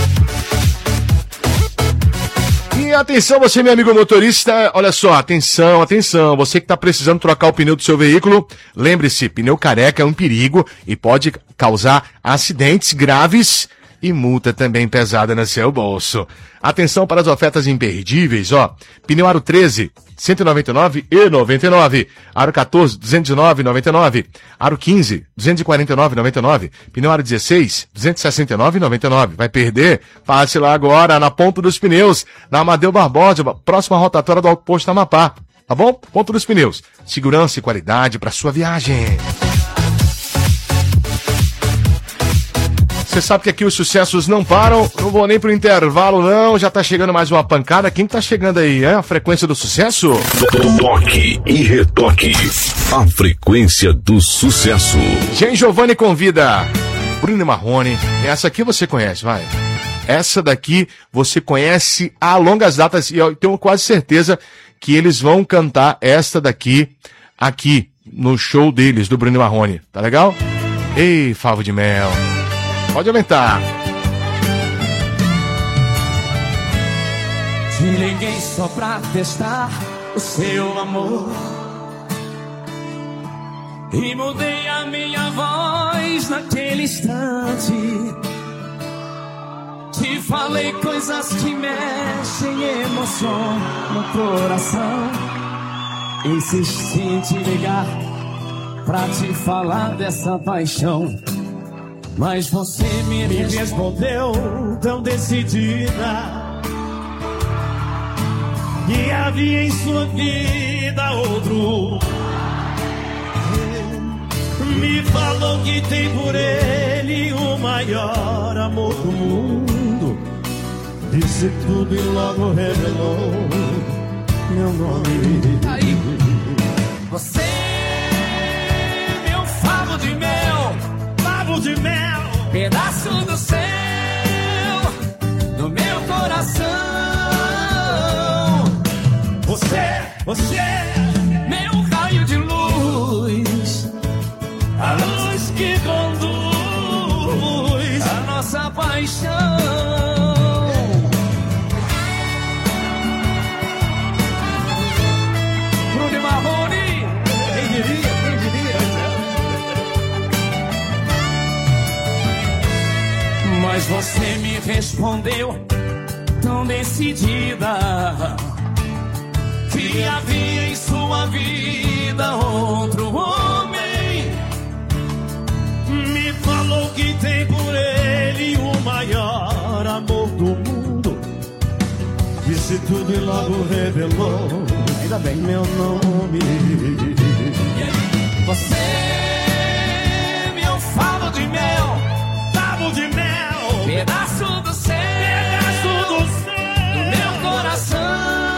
E atenção, você, meu amigo motorista, olha só, atenção, atenção, você que está precisando trocar o pneu do seu veículo, lembre-se, pneu careca é um perigo e pode causar acidentes graves e multa também pesada no seu bolso. Atenção para as ofertas imperdíveis, ó, pneu aro treze, cento e noventa e nove reais e noventa e nove centavos, aro quatorze, duzentos e nove reais e noventa e nove centavos, aro quinze, duzentos e quarenta e nove reais e noventa e nove centavos, pneu aro dezesseis, duzentos e sessenta e nove reais e noventa e nove centavos. Vai perder? Passe lá agora, na Ponto dos Pneus, na Amadeu Barbosa, próxima rotatória do Autoposto Amapá, tá bom? Ponto dos Pneus, segurança e qualidade para sua viagem. Você sabe que aqui os sucessos não param. Não vou nem pro intervalo, não. Já tá chegando mais uma pancada. Quem tá chegando aí, é? A frequência do sucesso? Toque e retoque. A frequência do sucesso. Gen Giovanni convida Bruno e Marrone. Essa aqui você conhece, vai. Essa daqui você conhece há longas datas. E eu tenho quase certeza que eles vão cantar esta daqui aqui no show deles, do Bruno e Marrone. Tá legal? Ei, favo de mel. Pode aumentar. Te liguei só pra testar o seu amor e mudei a minha voz naquele instante. Te falei coisas que mexem emoção no coração. Insisti em te ligar pra te falar dessa paixão, mas você me respondeu tão decidida que havia em sua vida outro. Me falou que tem por ele o maior amor do mundo. Disse tudo e logo revelou meu nome. Aí, você, meu favo de mel, favo de mel, pedaço do céu, do meu coração. Você, você, meu raio de luz, a luz que conduz a nossa paixão. Bruno e Marrone, quem diria, quem diria? Mas você me respondeu tão decidida que havia em sua vida outro homem. Me falou que tem por ele o maior amor do mundo. Disse tudo e logo revelou, ainda bem, meu nome. Você, meu favo de mel, favo de mel, pedaço do céu, pedaço do céu, do meu coração.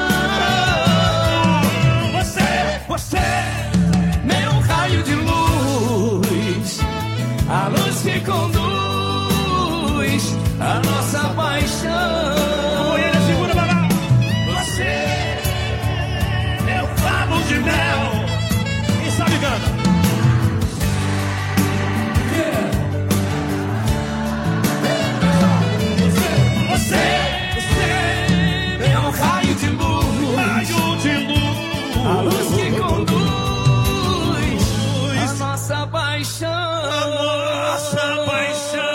Você, meu raio de luz, a luz que conduz a nossa paixão. Segura, babá. Você, meu favo de mel. Quem sabe canta? Yeah. Você, você, meu raio de luz, raio de luz, a luz que conduz a nossa paixão, a nossa paixão.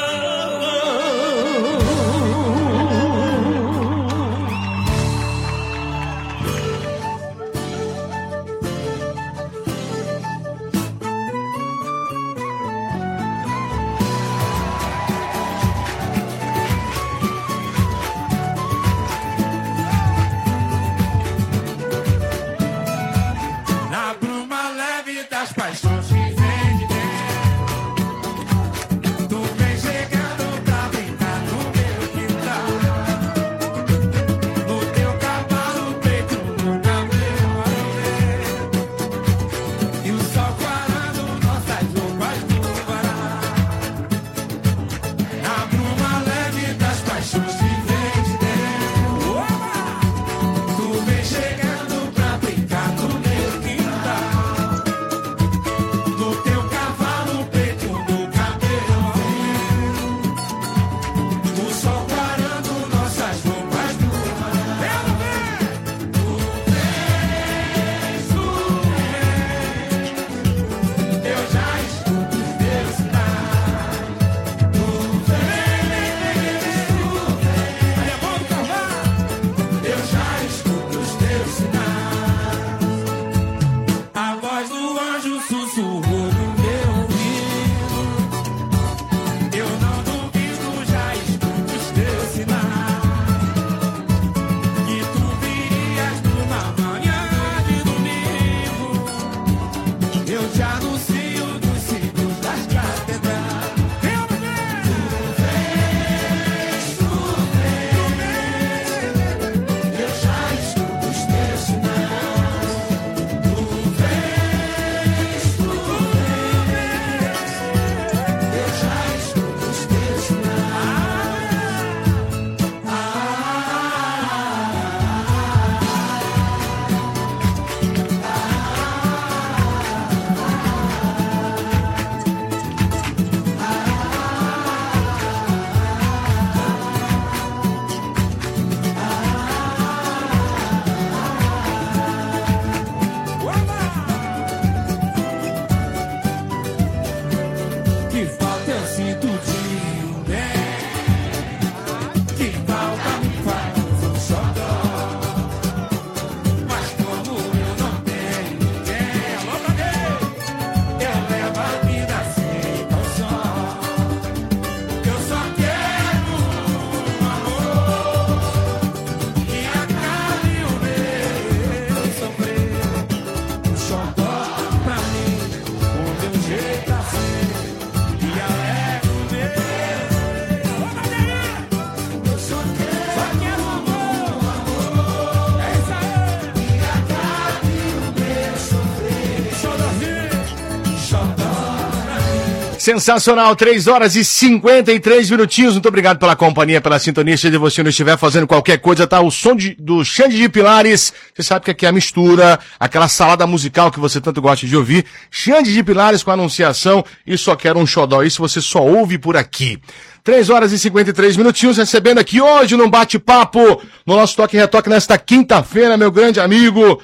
Sensacional, três horas e cinquenta e três minutinhos. Muito obrigado pela companhia, pela sintonia. Se você não estiver fazendo qualquer coisa, tá o som de, do Xande de Pilares. Você sabe que aqui é a mistura, aquela salada musical que você tanto gosta de ouvir. Xande de Pilares com a anunciação e Só Quero um Xodó. Isso você só ouve por aqui. três horas e cinquenta e três minutinhos, recebendo aqui hoje num bate-papo, no nosso Toque e Retoque nesta quinta-feira, meu grande amigo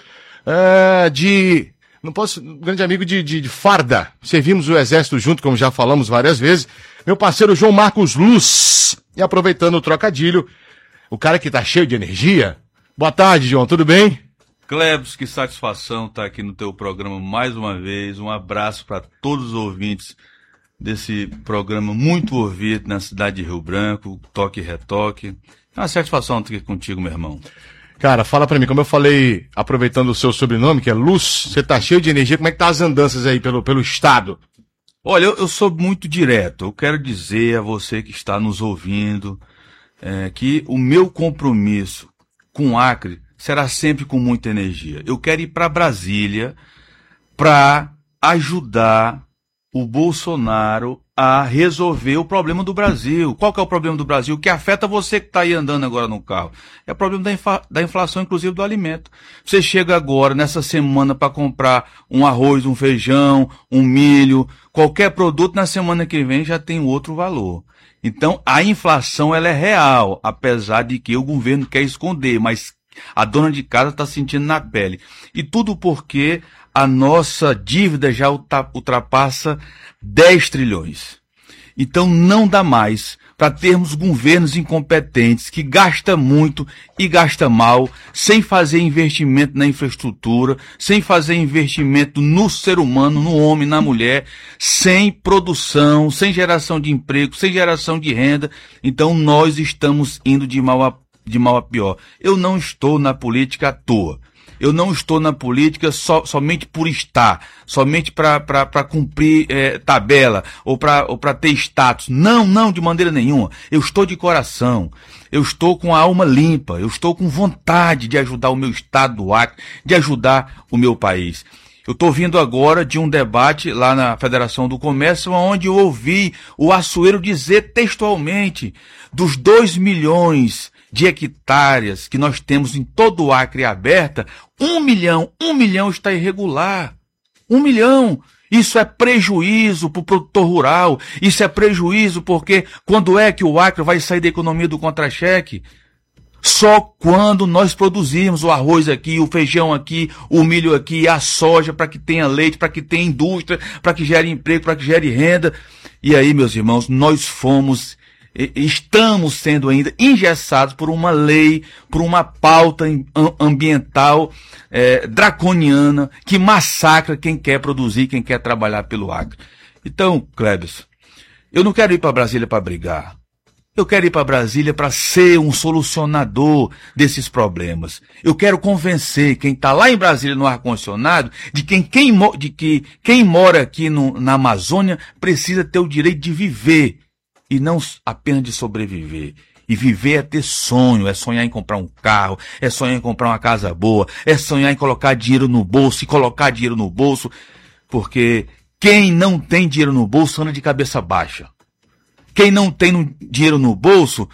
é, de... Não posso, grande amigo de, de, de farda. Servimos o exército junto, como já falamos várias vezes. Meu parceiro João Marcos Luz. E aproveitando o trocadilho, o cara que tá cheio de energia. Boa tarde, João, tudo bem? Clebs, que satisfação estar aqui no teu programa mais uma vez. Um abraço para todos os ouvintes desse programa muito ouvido na cidade de Rio Branco, Toque e Retoque. É uma satisfação estar aqui contigo, meu irmão. Cara, fala pra mim, como eu falei, aproveitando o seu sobrenome, que é Luz, você tá cheio de energia, como é que tá as andanças aí pelo, pelo estado? Olha, eu, eu sou muito direto, eu quero dizer a você que está nos ouvindo, é, que o meu compromisso com o Acre será sempre com muita energia. Eu quero ir para Brasília para ajudar o Bolsonaro a resolver o problema do Brasil. Qual que é o problema do Brasil? Que afeta você que está aí andando agora no carro. É o problema da, infla, da inflação, inclusive, do alimento. Você chega agora, nessa semana, para comprar um arroz, um feijão, um milho, qualquer produto, na semana que vem já tem outro valor. Então, a inflação ela é real, apesar de que o governo quer esconder, mas a dona de casa está sentindo na pele. E tudo porque a nossa dívida já ultrapassa dez trilhões. Então não dá mais para termos governos incompetentes que gastam muito e gastam mal, sem fazer investimento na infraestrutura, sem fazer investimento no ser humano, no homem, na mulher, sem produção, sem geração de emprego, sem geração de renda. Então nós estamos indo de mal a, de mal a pior. Eu não estou na política à toa. Eu não estou na política so, somente por estar, somente para cumprir é, tabela ou para ou para ter status. Não, não, de maneira nenhuma. Eu estou de coração, eu estou com a alma limpa, eu estou com vontade de ajudar o meu estado do Acre, de ajudar o meu país. Eu estou vindo agora de um debate lá na Federação do Comércio, onde eu ouvi o Açoeiro dizer textualmente dos dois milhões de hectares que nós temos em todo o Acre aberta, um milhão, um milhão está irregular. Um milhão. Isso é prejuízo para o produtor rural. Isso é prejuízo porque quando é que o Acre vai sair da economia do contra-cheque? Só quando nós produzirmos o arroz aqui, o feijão aqui, o milho aqui, a soja, para que tenha leite, para que tenha indústria, para que gere emprego, para que gere renda. E aí, meus irmãos, nós fomos... Estamos sendo ainda engessados por uma lei, por uma pauta ambiental é, draconiana que massacra quem quer produzir, quem quer trabalhar pelo Acre. Então, Clebs, eu não quero ir para Brasília para brigar. Eu quero ir para Brasília para ser um solucionador desses problemas. Eu quero convencer quem está lá em Brasília no ar-condicionado de, quem, quem, de que quem mora aqui no, na Amazônia precisa ter o direito de viver. E não apenas de sobreviver. E viver é ter sonho, é sonhar em comprar um carro, é sonhar em comprar uma casa boa, é sonhar em colocar dinheiro no bolso e colocar dinheiro no bolso, porque quem não tem dinheiro no bolso anda de cabeça baixa. Quem não tem no, dinheiro no bolso,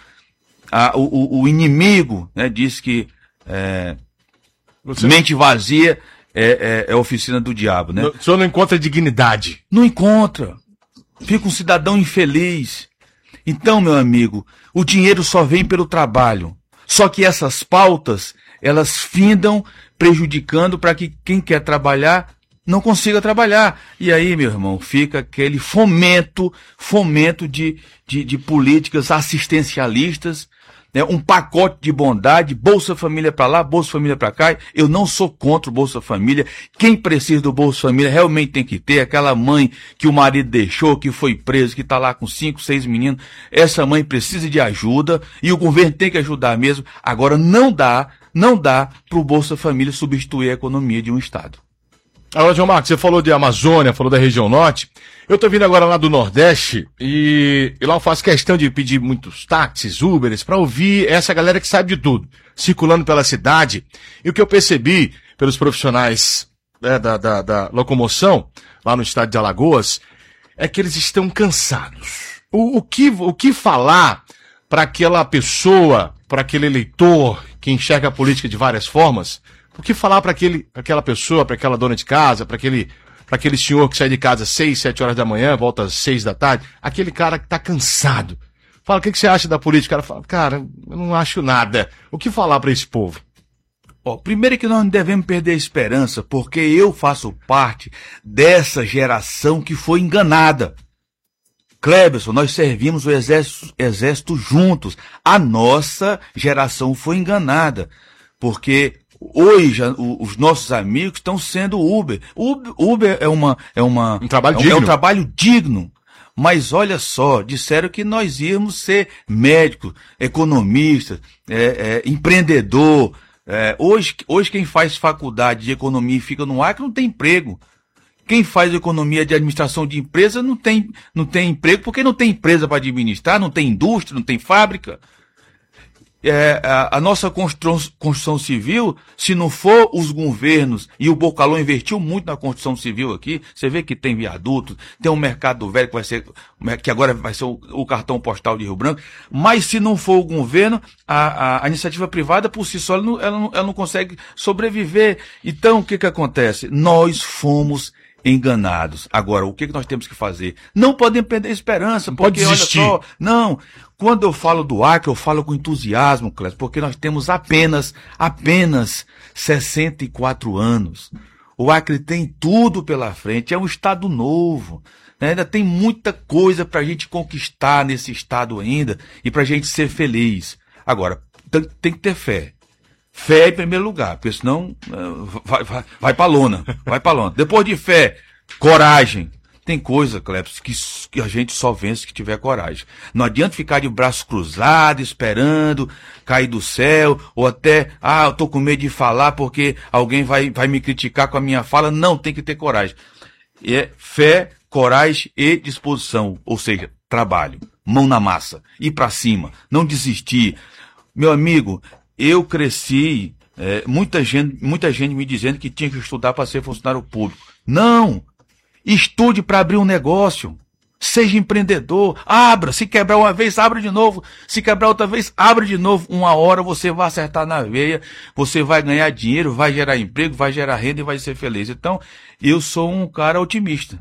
a, o, o inimigo, né, diz que é, Você... mente vazia é, é, é oficina do diabo, né? O senhor não encontra dignidade. Não encontra. Fica um cidadão infeliz. Então, meu amigo, o dinheiro só vem pelo trabalho. Só que essas pautas, elas findam prejudicando para que quem quer trabalhar não consiga trabalhar. E aí, meu irmão, fica aquele fomento, fomento de, de, de políticas assistencialistas, né? Um pacote de bondade, Bolsa Família para lá, Bolsa Família para cá. Eu não sou contra o Bolsa Família. Quem precisa do Bolsa Família realmente tem que ter. Aquela mãe que o marido deixou, que foi preso, que está lá com cinco, seis meninos, essa mãe precisa de ajuda e o governo tem que ajudar mesmo. Agora não dá, não dá para o Bolsa Família substituir a economia de um estado. Agora, João Marcos, você falou de Amazônia, falou da região norte. Eu tô vindo agora lá do Nordeste e, e lá eu faço questão de pedir muitos táxis, Uberes, para ouvir essa galera que sabe de tudo, circulando pela cidade. E o que eu percebi pelos profissionais, né, da, da, da locomoção lá no estado de Alagoas é que eles estão cansados. O, o, que, o que falar para aquela pessoa, para aquele eleitor que enxerga a política de várias formas? O que falar para aquela pessoa, para aquela dona de casa, para aquele, para aquele senhor que sai de casa às seis, sete horas da manhã, volta às seis da tarde, aquele cara que está cansado. Fala, o que, que você acha da política? O cara fala, cara, eu não acho nada. O que falar para esse povo? Ó, primeiro é que nós não devemos perder a esperança, porque eu faço parte dessa geração que foi enganada. Cleberson, nós servimos o exército, exército juntos. A nossa geração foi enganada, porque hoje o, os nossos amigos estão sendo Uber. Uber, Uber é uma, é uma, um trabalho é um, digno. É um trabalho digno. Mas olha só, disseram que nós íamos ser médicos, economistas, é, é, empreendedor. É, hoje, hoje quem faz faculdade de economia e fica no Acre não tem emprego. Quem faz economia de administração de empresa não tem, não tem emprego porque não tem empresa para administrar, não tem indústria, não tem fábrica. É, a, a nossa construção, construção civil, se não for os governos, e o Bocalhau investiu muito na construção civil aqui, você vê que tem viaduto, tem um mercado velho que vai ser, que agora vai ser o, o cartão postal de Rio Branco, mas se não for o governo, a, a, a iniciativa privada por si só, ela não, ela, não, ela não consegue sobreviver. Então, o que que acontece? Nós fomos enganados. Agora, o que que nós temos que fazer? Não podemos perder a esperança, porque olha só, não, quando eu falo do Acre, eu falo com entusiasmo, Cléber, porque nós temos apenas, apenas sessenta e quatro anos. O Acre tem tudo pela frente, é um estado novo, né? Ainda tem muita coisa pra gente conquistar nesse estado ainda, e pra gente ser feliz. Agora, tem, tem que ter fé. Fé em primeiro lugar, porque senão uh, vai, vai, vai pra lona, vai pra lona. Depois de fé, coragem. Tem coisa, Cleps, que, que a gente só vence se tiver coragem. Não adianta ficar de braço cruzado, esperando cair do céu, ou até, ah, eu tô com medo de falar porque alguém vai, vai me criticar com a minha fala. Não, tem que ter coragem. É fé, coragem e disposição, ou seja, trabalho, mão na massa, ir pra cima, não desistir. Meu amigo, eu cresci, é, muita gente, muita gente me dizendo que tinha que estudar para ser funcionário público. Não! Estude para abrir um negócio. Seja empreendedor. Abra. Se quebrar uma vez, abra de novo. Se quebrar outra vez, abra de novo. Uma hora você vai acertar na veia, você vai ganhar dinheiro, vai gerar emprego, vai gerar renda e vai ser feliz. Então, eu sou um cara otimista.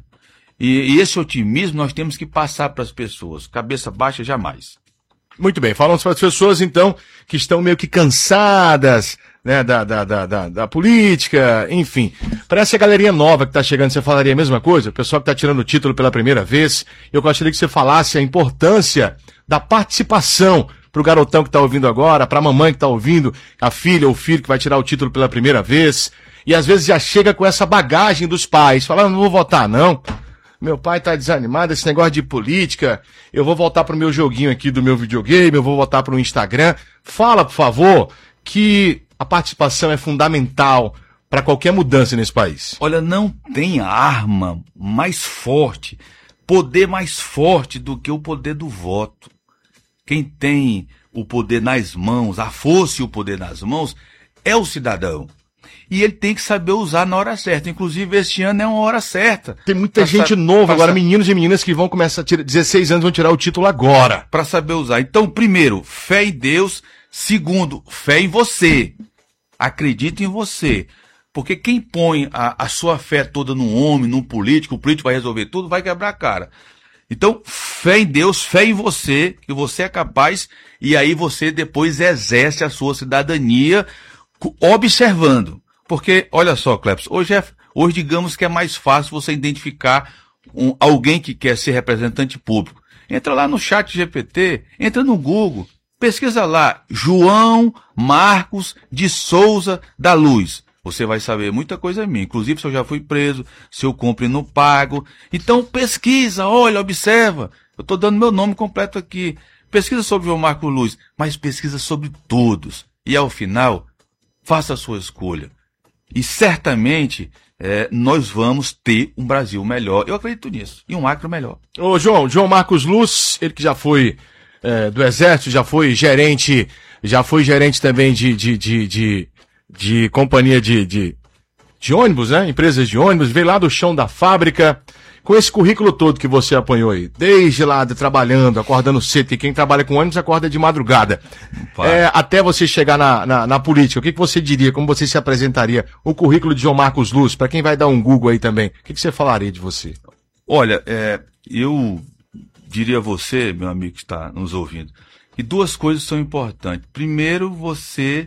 E, e esse otimismo nós temos que passar para as pessoas. Cabeça baixa jamais. Muito bem, falamos para as pessoas, então, que estão meio que cansadas, né, da, da, da, da, da política, enfim. Para essa galerinha nova que está chegando, você falaria a mesma coisa? O pessoal que está tirando o título pela primeira vez, eu gostaria que você falasse a importância da participação para o garotão que está ouvindo agora, para a mamãe que está ouvindo, a filha ou o filho que vai tirar o título pela primeira vez, e às vezes já chega com essa bagagem dos pais, falando, não vou votar não. Meu pai tá desanimado, esse negócio de política, eu vou voltar pro meu joguinho aqui do meu videogame, eu vou voltar pro Instagram. Fala, por favor, que a participação é fundamental para qualquer mudança nesse país. Olha, não tem arma mais forte, poder mais forte do que o poder do voto. Quem tem o poder nas mãos, a força e o poder nas mãos, é o cidadão. E ele tem que saber usar na hora certa. Inclusive, este ano é uma hora certa. Tem muita gente nova agora, meninos e meninas que vão começar a tirar, dezesseis anos, vão tirar o título agora. Para saber usar. Então, primeiro, fé em Deus. Segundo, fé em você. Acredita em você. Porque quem põe a, a sua fé toda num homem, num político, o político vai resolver tudo, vai quebrar a cara. Então, fé em Deus, fé em você, que você é capaz, e aí você depois exerce a sua cidadania observando. Porque, olha só, Cleps, hoje, é, hoje digamos que é mais fácil você identificar um, alguém que quer ser representante público. Entra lá no chat G P T, entra no Google, pesquisa lá, João Marcos de Souza da Luz. Você vai saber muita coisa minha, inclusive se eu já fui preso, se eu compro e não pago. Então pesquisa, olha, observa. Eu estou dando meu nome completo aqui. Pesquisa sobre João Marcos Luz, mas pesquisa sobre todos. E ao final, faça a sua escolha. E certamente é, nós vamos ter um Brasil melhor. Eu acredito nisso. E um Acre melhor. Ô João, João Marcos Luz, ele que já foi é, do Exército, já foi gerente, já foi gerente também de, de, de, de, de companhia de, de, de ônibus, né? Empresas de ônibus, veio lá do chão da fábrica. com esse currículo todo que você apanhou aí, desde lá de, trabalhando, acordando cedo, e quem trabalha com ônibus acorda de madrugada, é, até você chegar na, na, na política, o que, que você diria, como você se apresentaria, o currículo de João Marcos Luz, para quem vai dar um Google aí também, o que, que você falaria de você? Olha, é, eu diria a você, meu amigo que está nos ouvindo, que duas coisas são importantes. Primeiro, você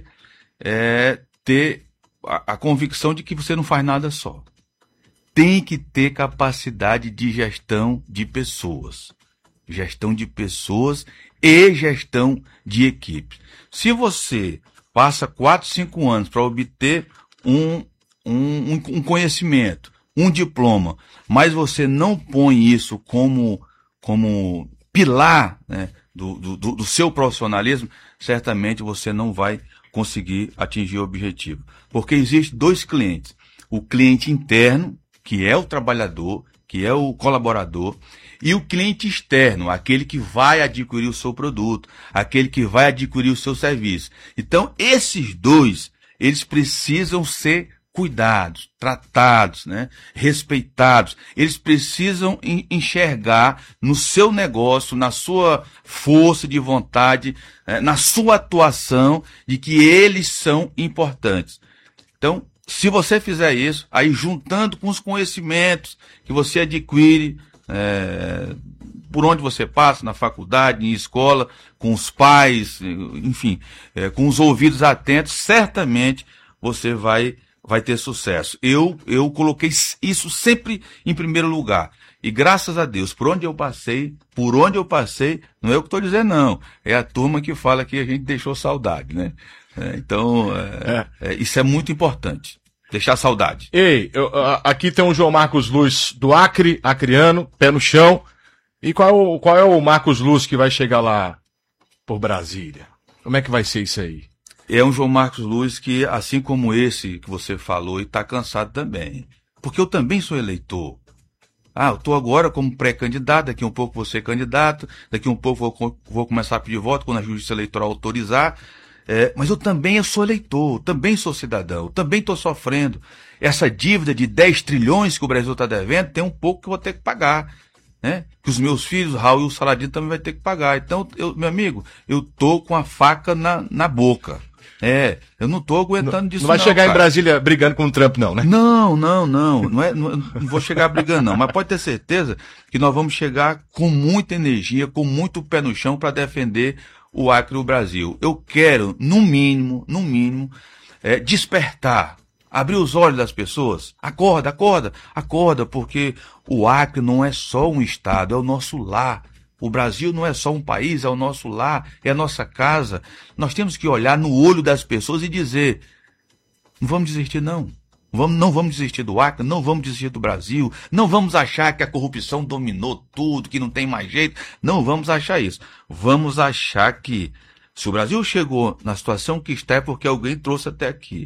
é, ter a, a convicção de que você não faz nada só. Tem que ter capacidade de gestão de pessoas. Gestão de pessoas e gestão de equipes. Se você passa quatro, cinco anos para obter um, um, um conhecimento, um diploma, mas você não põe isso como, como pilar, né, do, do, do seu profissionalismo, certamente você não vai conseguir atingir o objetivo. Porque existem dois clientes. O cliente interno, que é o trabalhador, que é o colaborador, e o cliente externo, aquele que vai adquirir o seu produto, aquele que vai adquirir o seu serviço. Então, esses dois, eles precisam ser cuidados, tratados, né, respeitados. Eles precisam enxergar no seu negócio, na sua força de vontade, na sua atuação, de que eles são importantes. Então, se você fizer isso, aí juntando com os conhecimentos que você adquire, é, por onde você passa, na faculdade, em escola, com os pais, enfim, é, com os ouvidos atentos, certamente você vai, vai ter sucesso. Eu, eu coloquei isso sempre em primeiro lugar. E graças a Deus, por onde eu passei, por onde eu passei, não é eu que estou dizendo não, é a turma que fala que a gente deixou saudade, né? É, então, é, é. É, isso é muito importante. Deixar saudade. Ei, eu, aqui tem um João Marcos Luz do Acre, acriano, pé no chão. E qual é, o, qual é o Marcos Luz que vai chegar lá por Brasília? Como é que vai ser isso aí? É um João Marcos Luz que, assim como esse que você falou, está cansado também. Porque eu também sou eleitor. Ah, eu estou agora como pré-candidato, daqui um pouco vou ser candidato, daqui um pouco vou, vou começar a pedir voto quando a Justiça Eleitoral autorizar. É, mas eu também eu sou eleitor, também sou cidadão, também estou sofrendo. Essa dívida de dez trilhões que o Brasil está devendo, tem um pouco que eu vou ter que pagar, né? Que os meus filhos, Raul e o Saladino, também vai ter que pagar. Então, eu, meu amigo, eu tô com a faca na, na boca. É, eu não tô aguentando disso não. Não vai não, chegar cara. em Brasília brigando com o Trump não, né? Não, não, não, não, é, não, não vou chegar brigando não, mas pode ter certeza que nós vamos chegar com muita energia, com muito pé no chão para defender o Acre e o Brasil. Eu quero, no mínimo, no mínimo, é, despertar, abrir os olhos das pessoas. Acorda, acorda, acorda, porque o Acre não é só um estado, é o nosso lar. O Brasil não é só um país, é o nosso lar, é a nossa casa. Nós temos que olhar no olho das pessoas e dizer, não vamos desistir não. Vamos, não vamos desistir do Acre, não vamos desistir do Brasil, não vamos achar que a corrupção dominou tudo, que não tem mais jeito. Não vamos achar isso. Vamos achar que se o Brasil chegou na situação que está é porque alguém trouxe até aqui.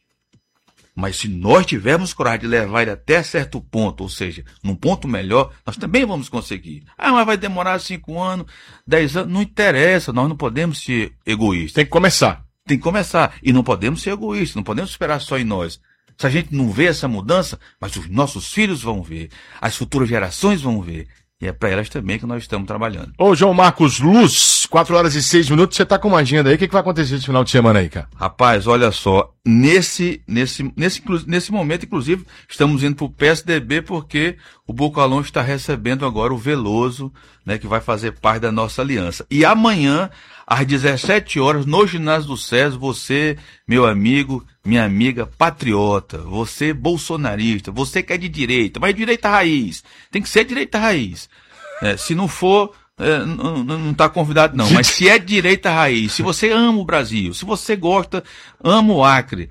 Mas se nós tivermos coragem de levar ele até certo ponto, ou seja, num ponto melhor, nós também vamos conseguir. Ah, mas vai demorar cinco anos, dez anos, não interessa, nós não podemos ser egoístas. Tem que começar. Tem que começar. E não podemos ser egoístas, não podemos esperar só em nós. Se a gente não vê essa mudança, mas os nossos filhos vão ver, as futuras gerações vão ver. E é para elas também que nós estamos trabalhando. Ô, João Marcos Luz, quatro horas e seis minutos, você tá com uma agenda aí, o que, que vai acontecer esse final de semana aí, cara? Rapaz, olha só, nesse, nesse, nesse, nesse momento, inclusive, estamos indo pro P S D B porque o Bocalão está recebendo agora o Veloso, né, que vai fazer parte da nossa aliança. E amanhã, às dezessete horas, no ginásio do César, você, meu amigo, minha amiga patriota, você bolsonarista, você que é de direita, mas direita raiz, tem que ser direita raiz. É, se não for, é, não está convidado não, mas se é direita raiz, se você ama o Brasil, se você gosta, ama o Acre,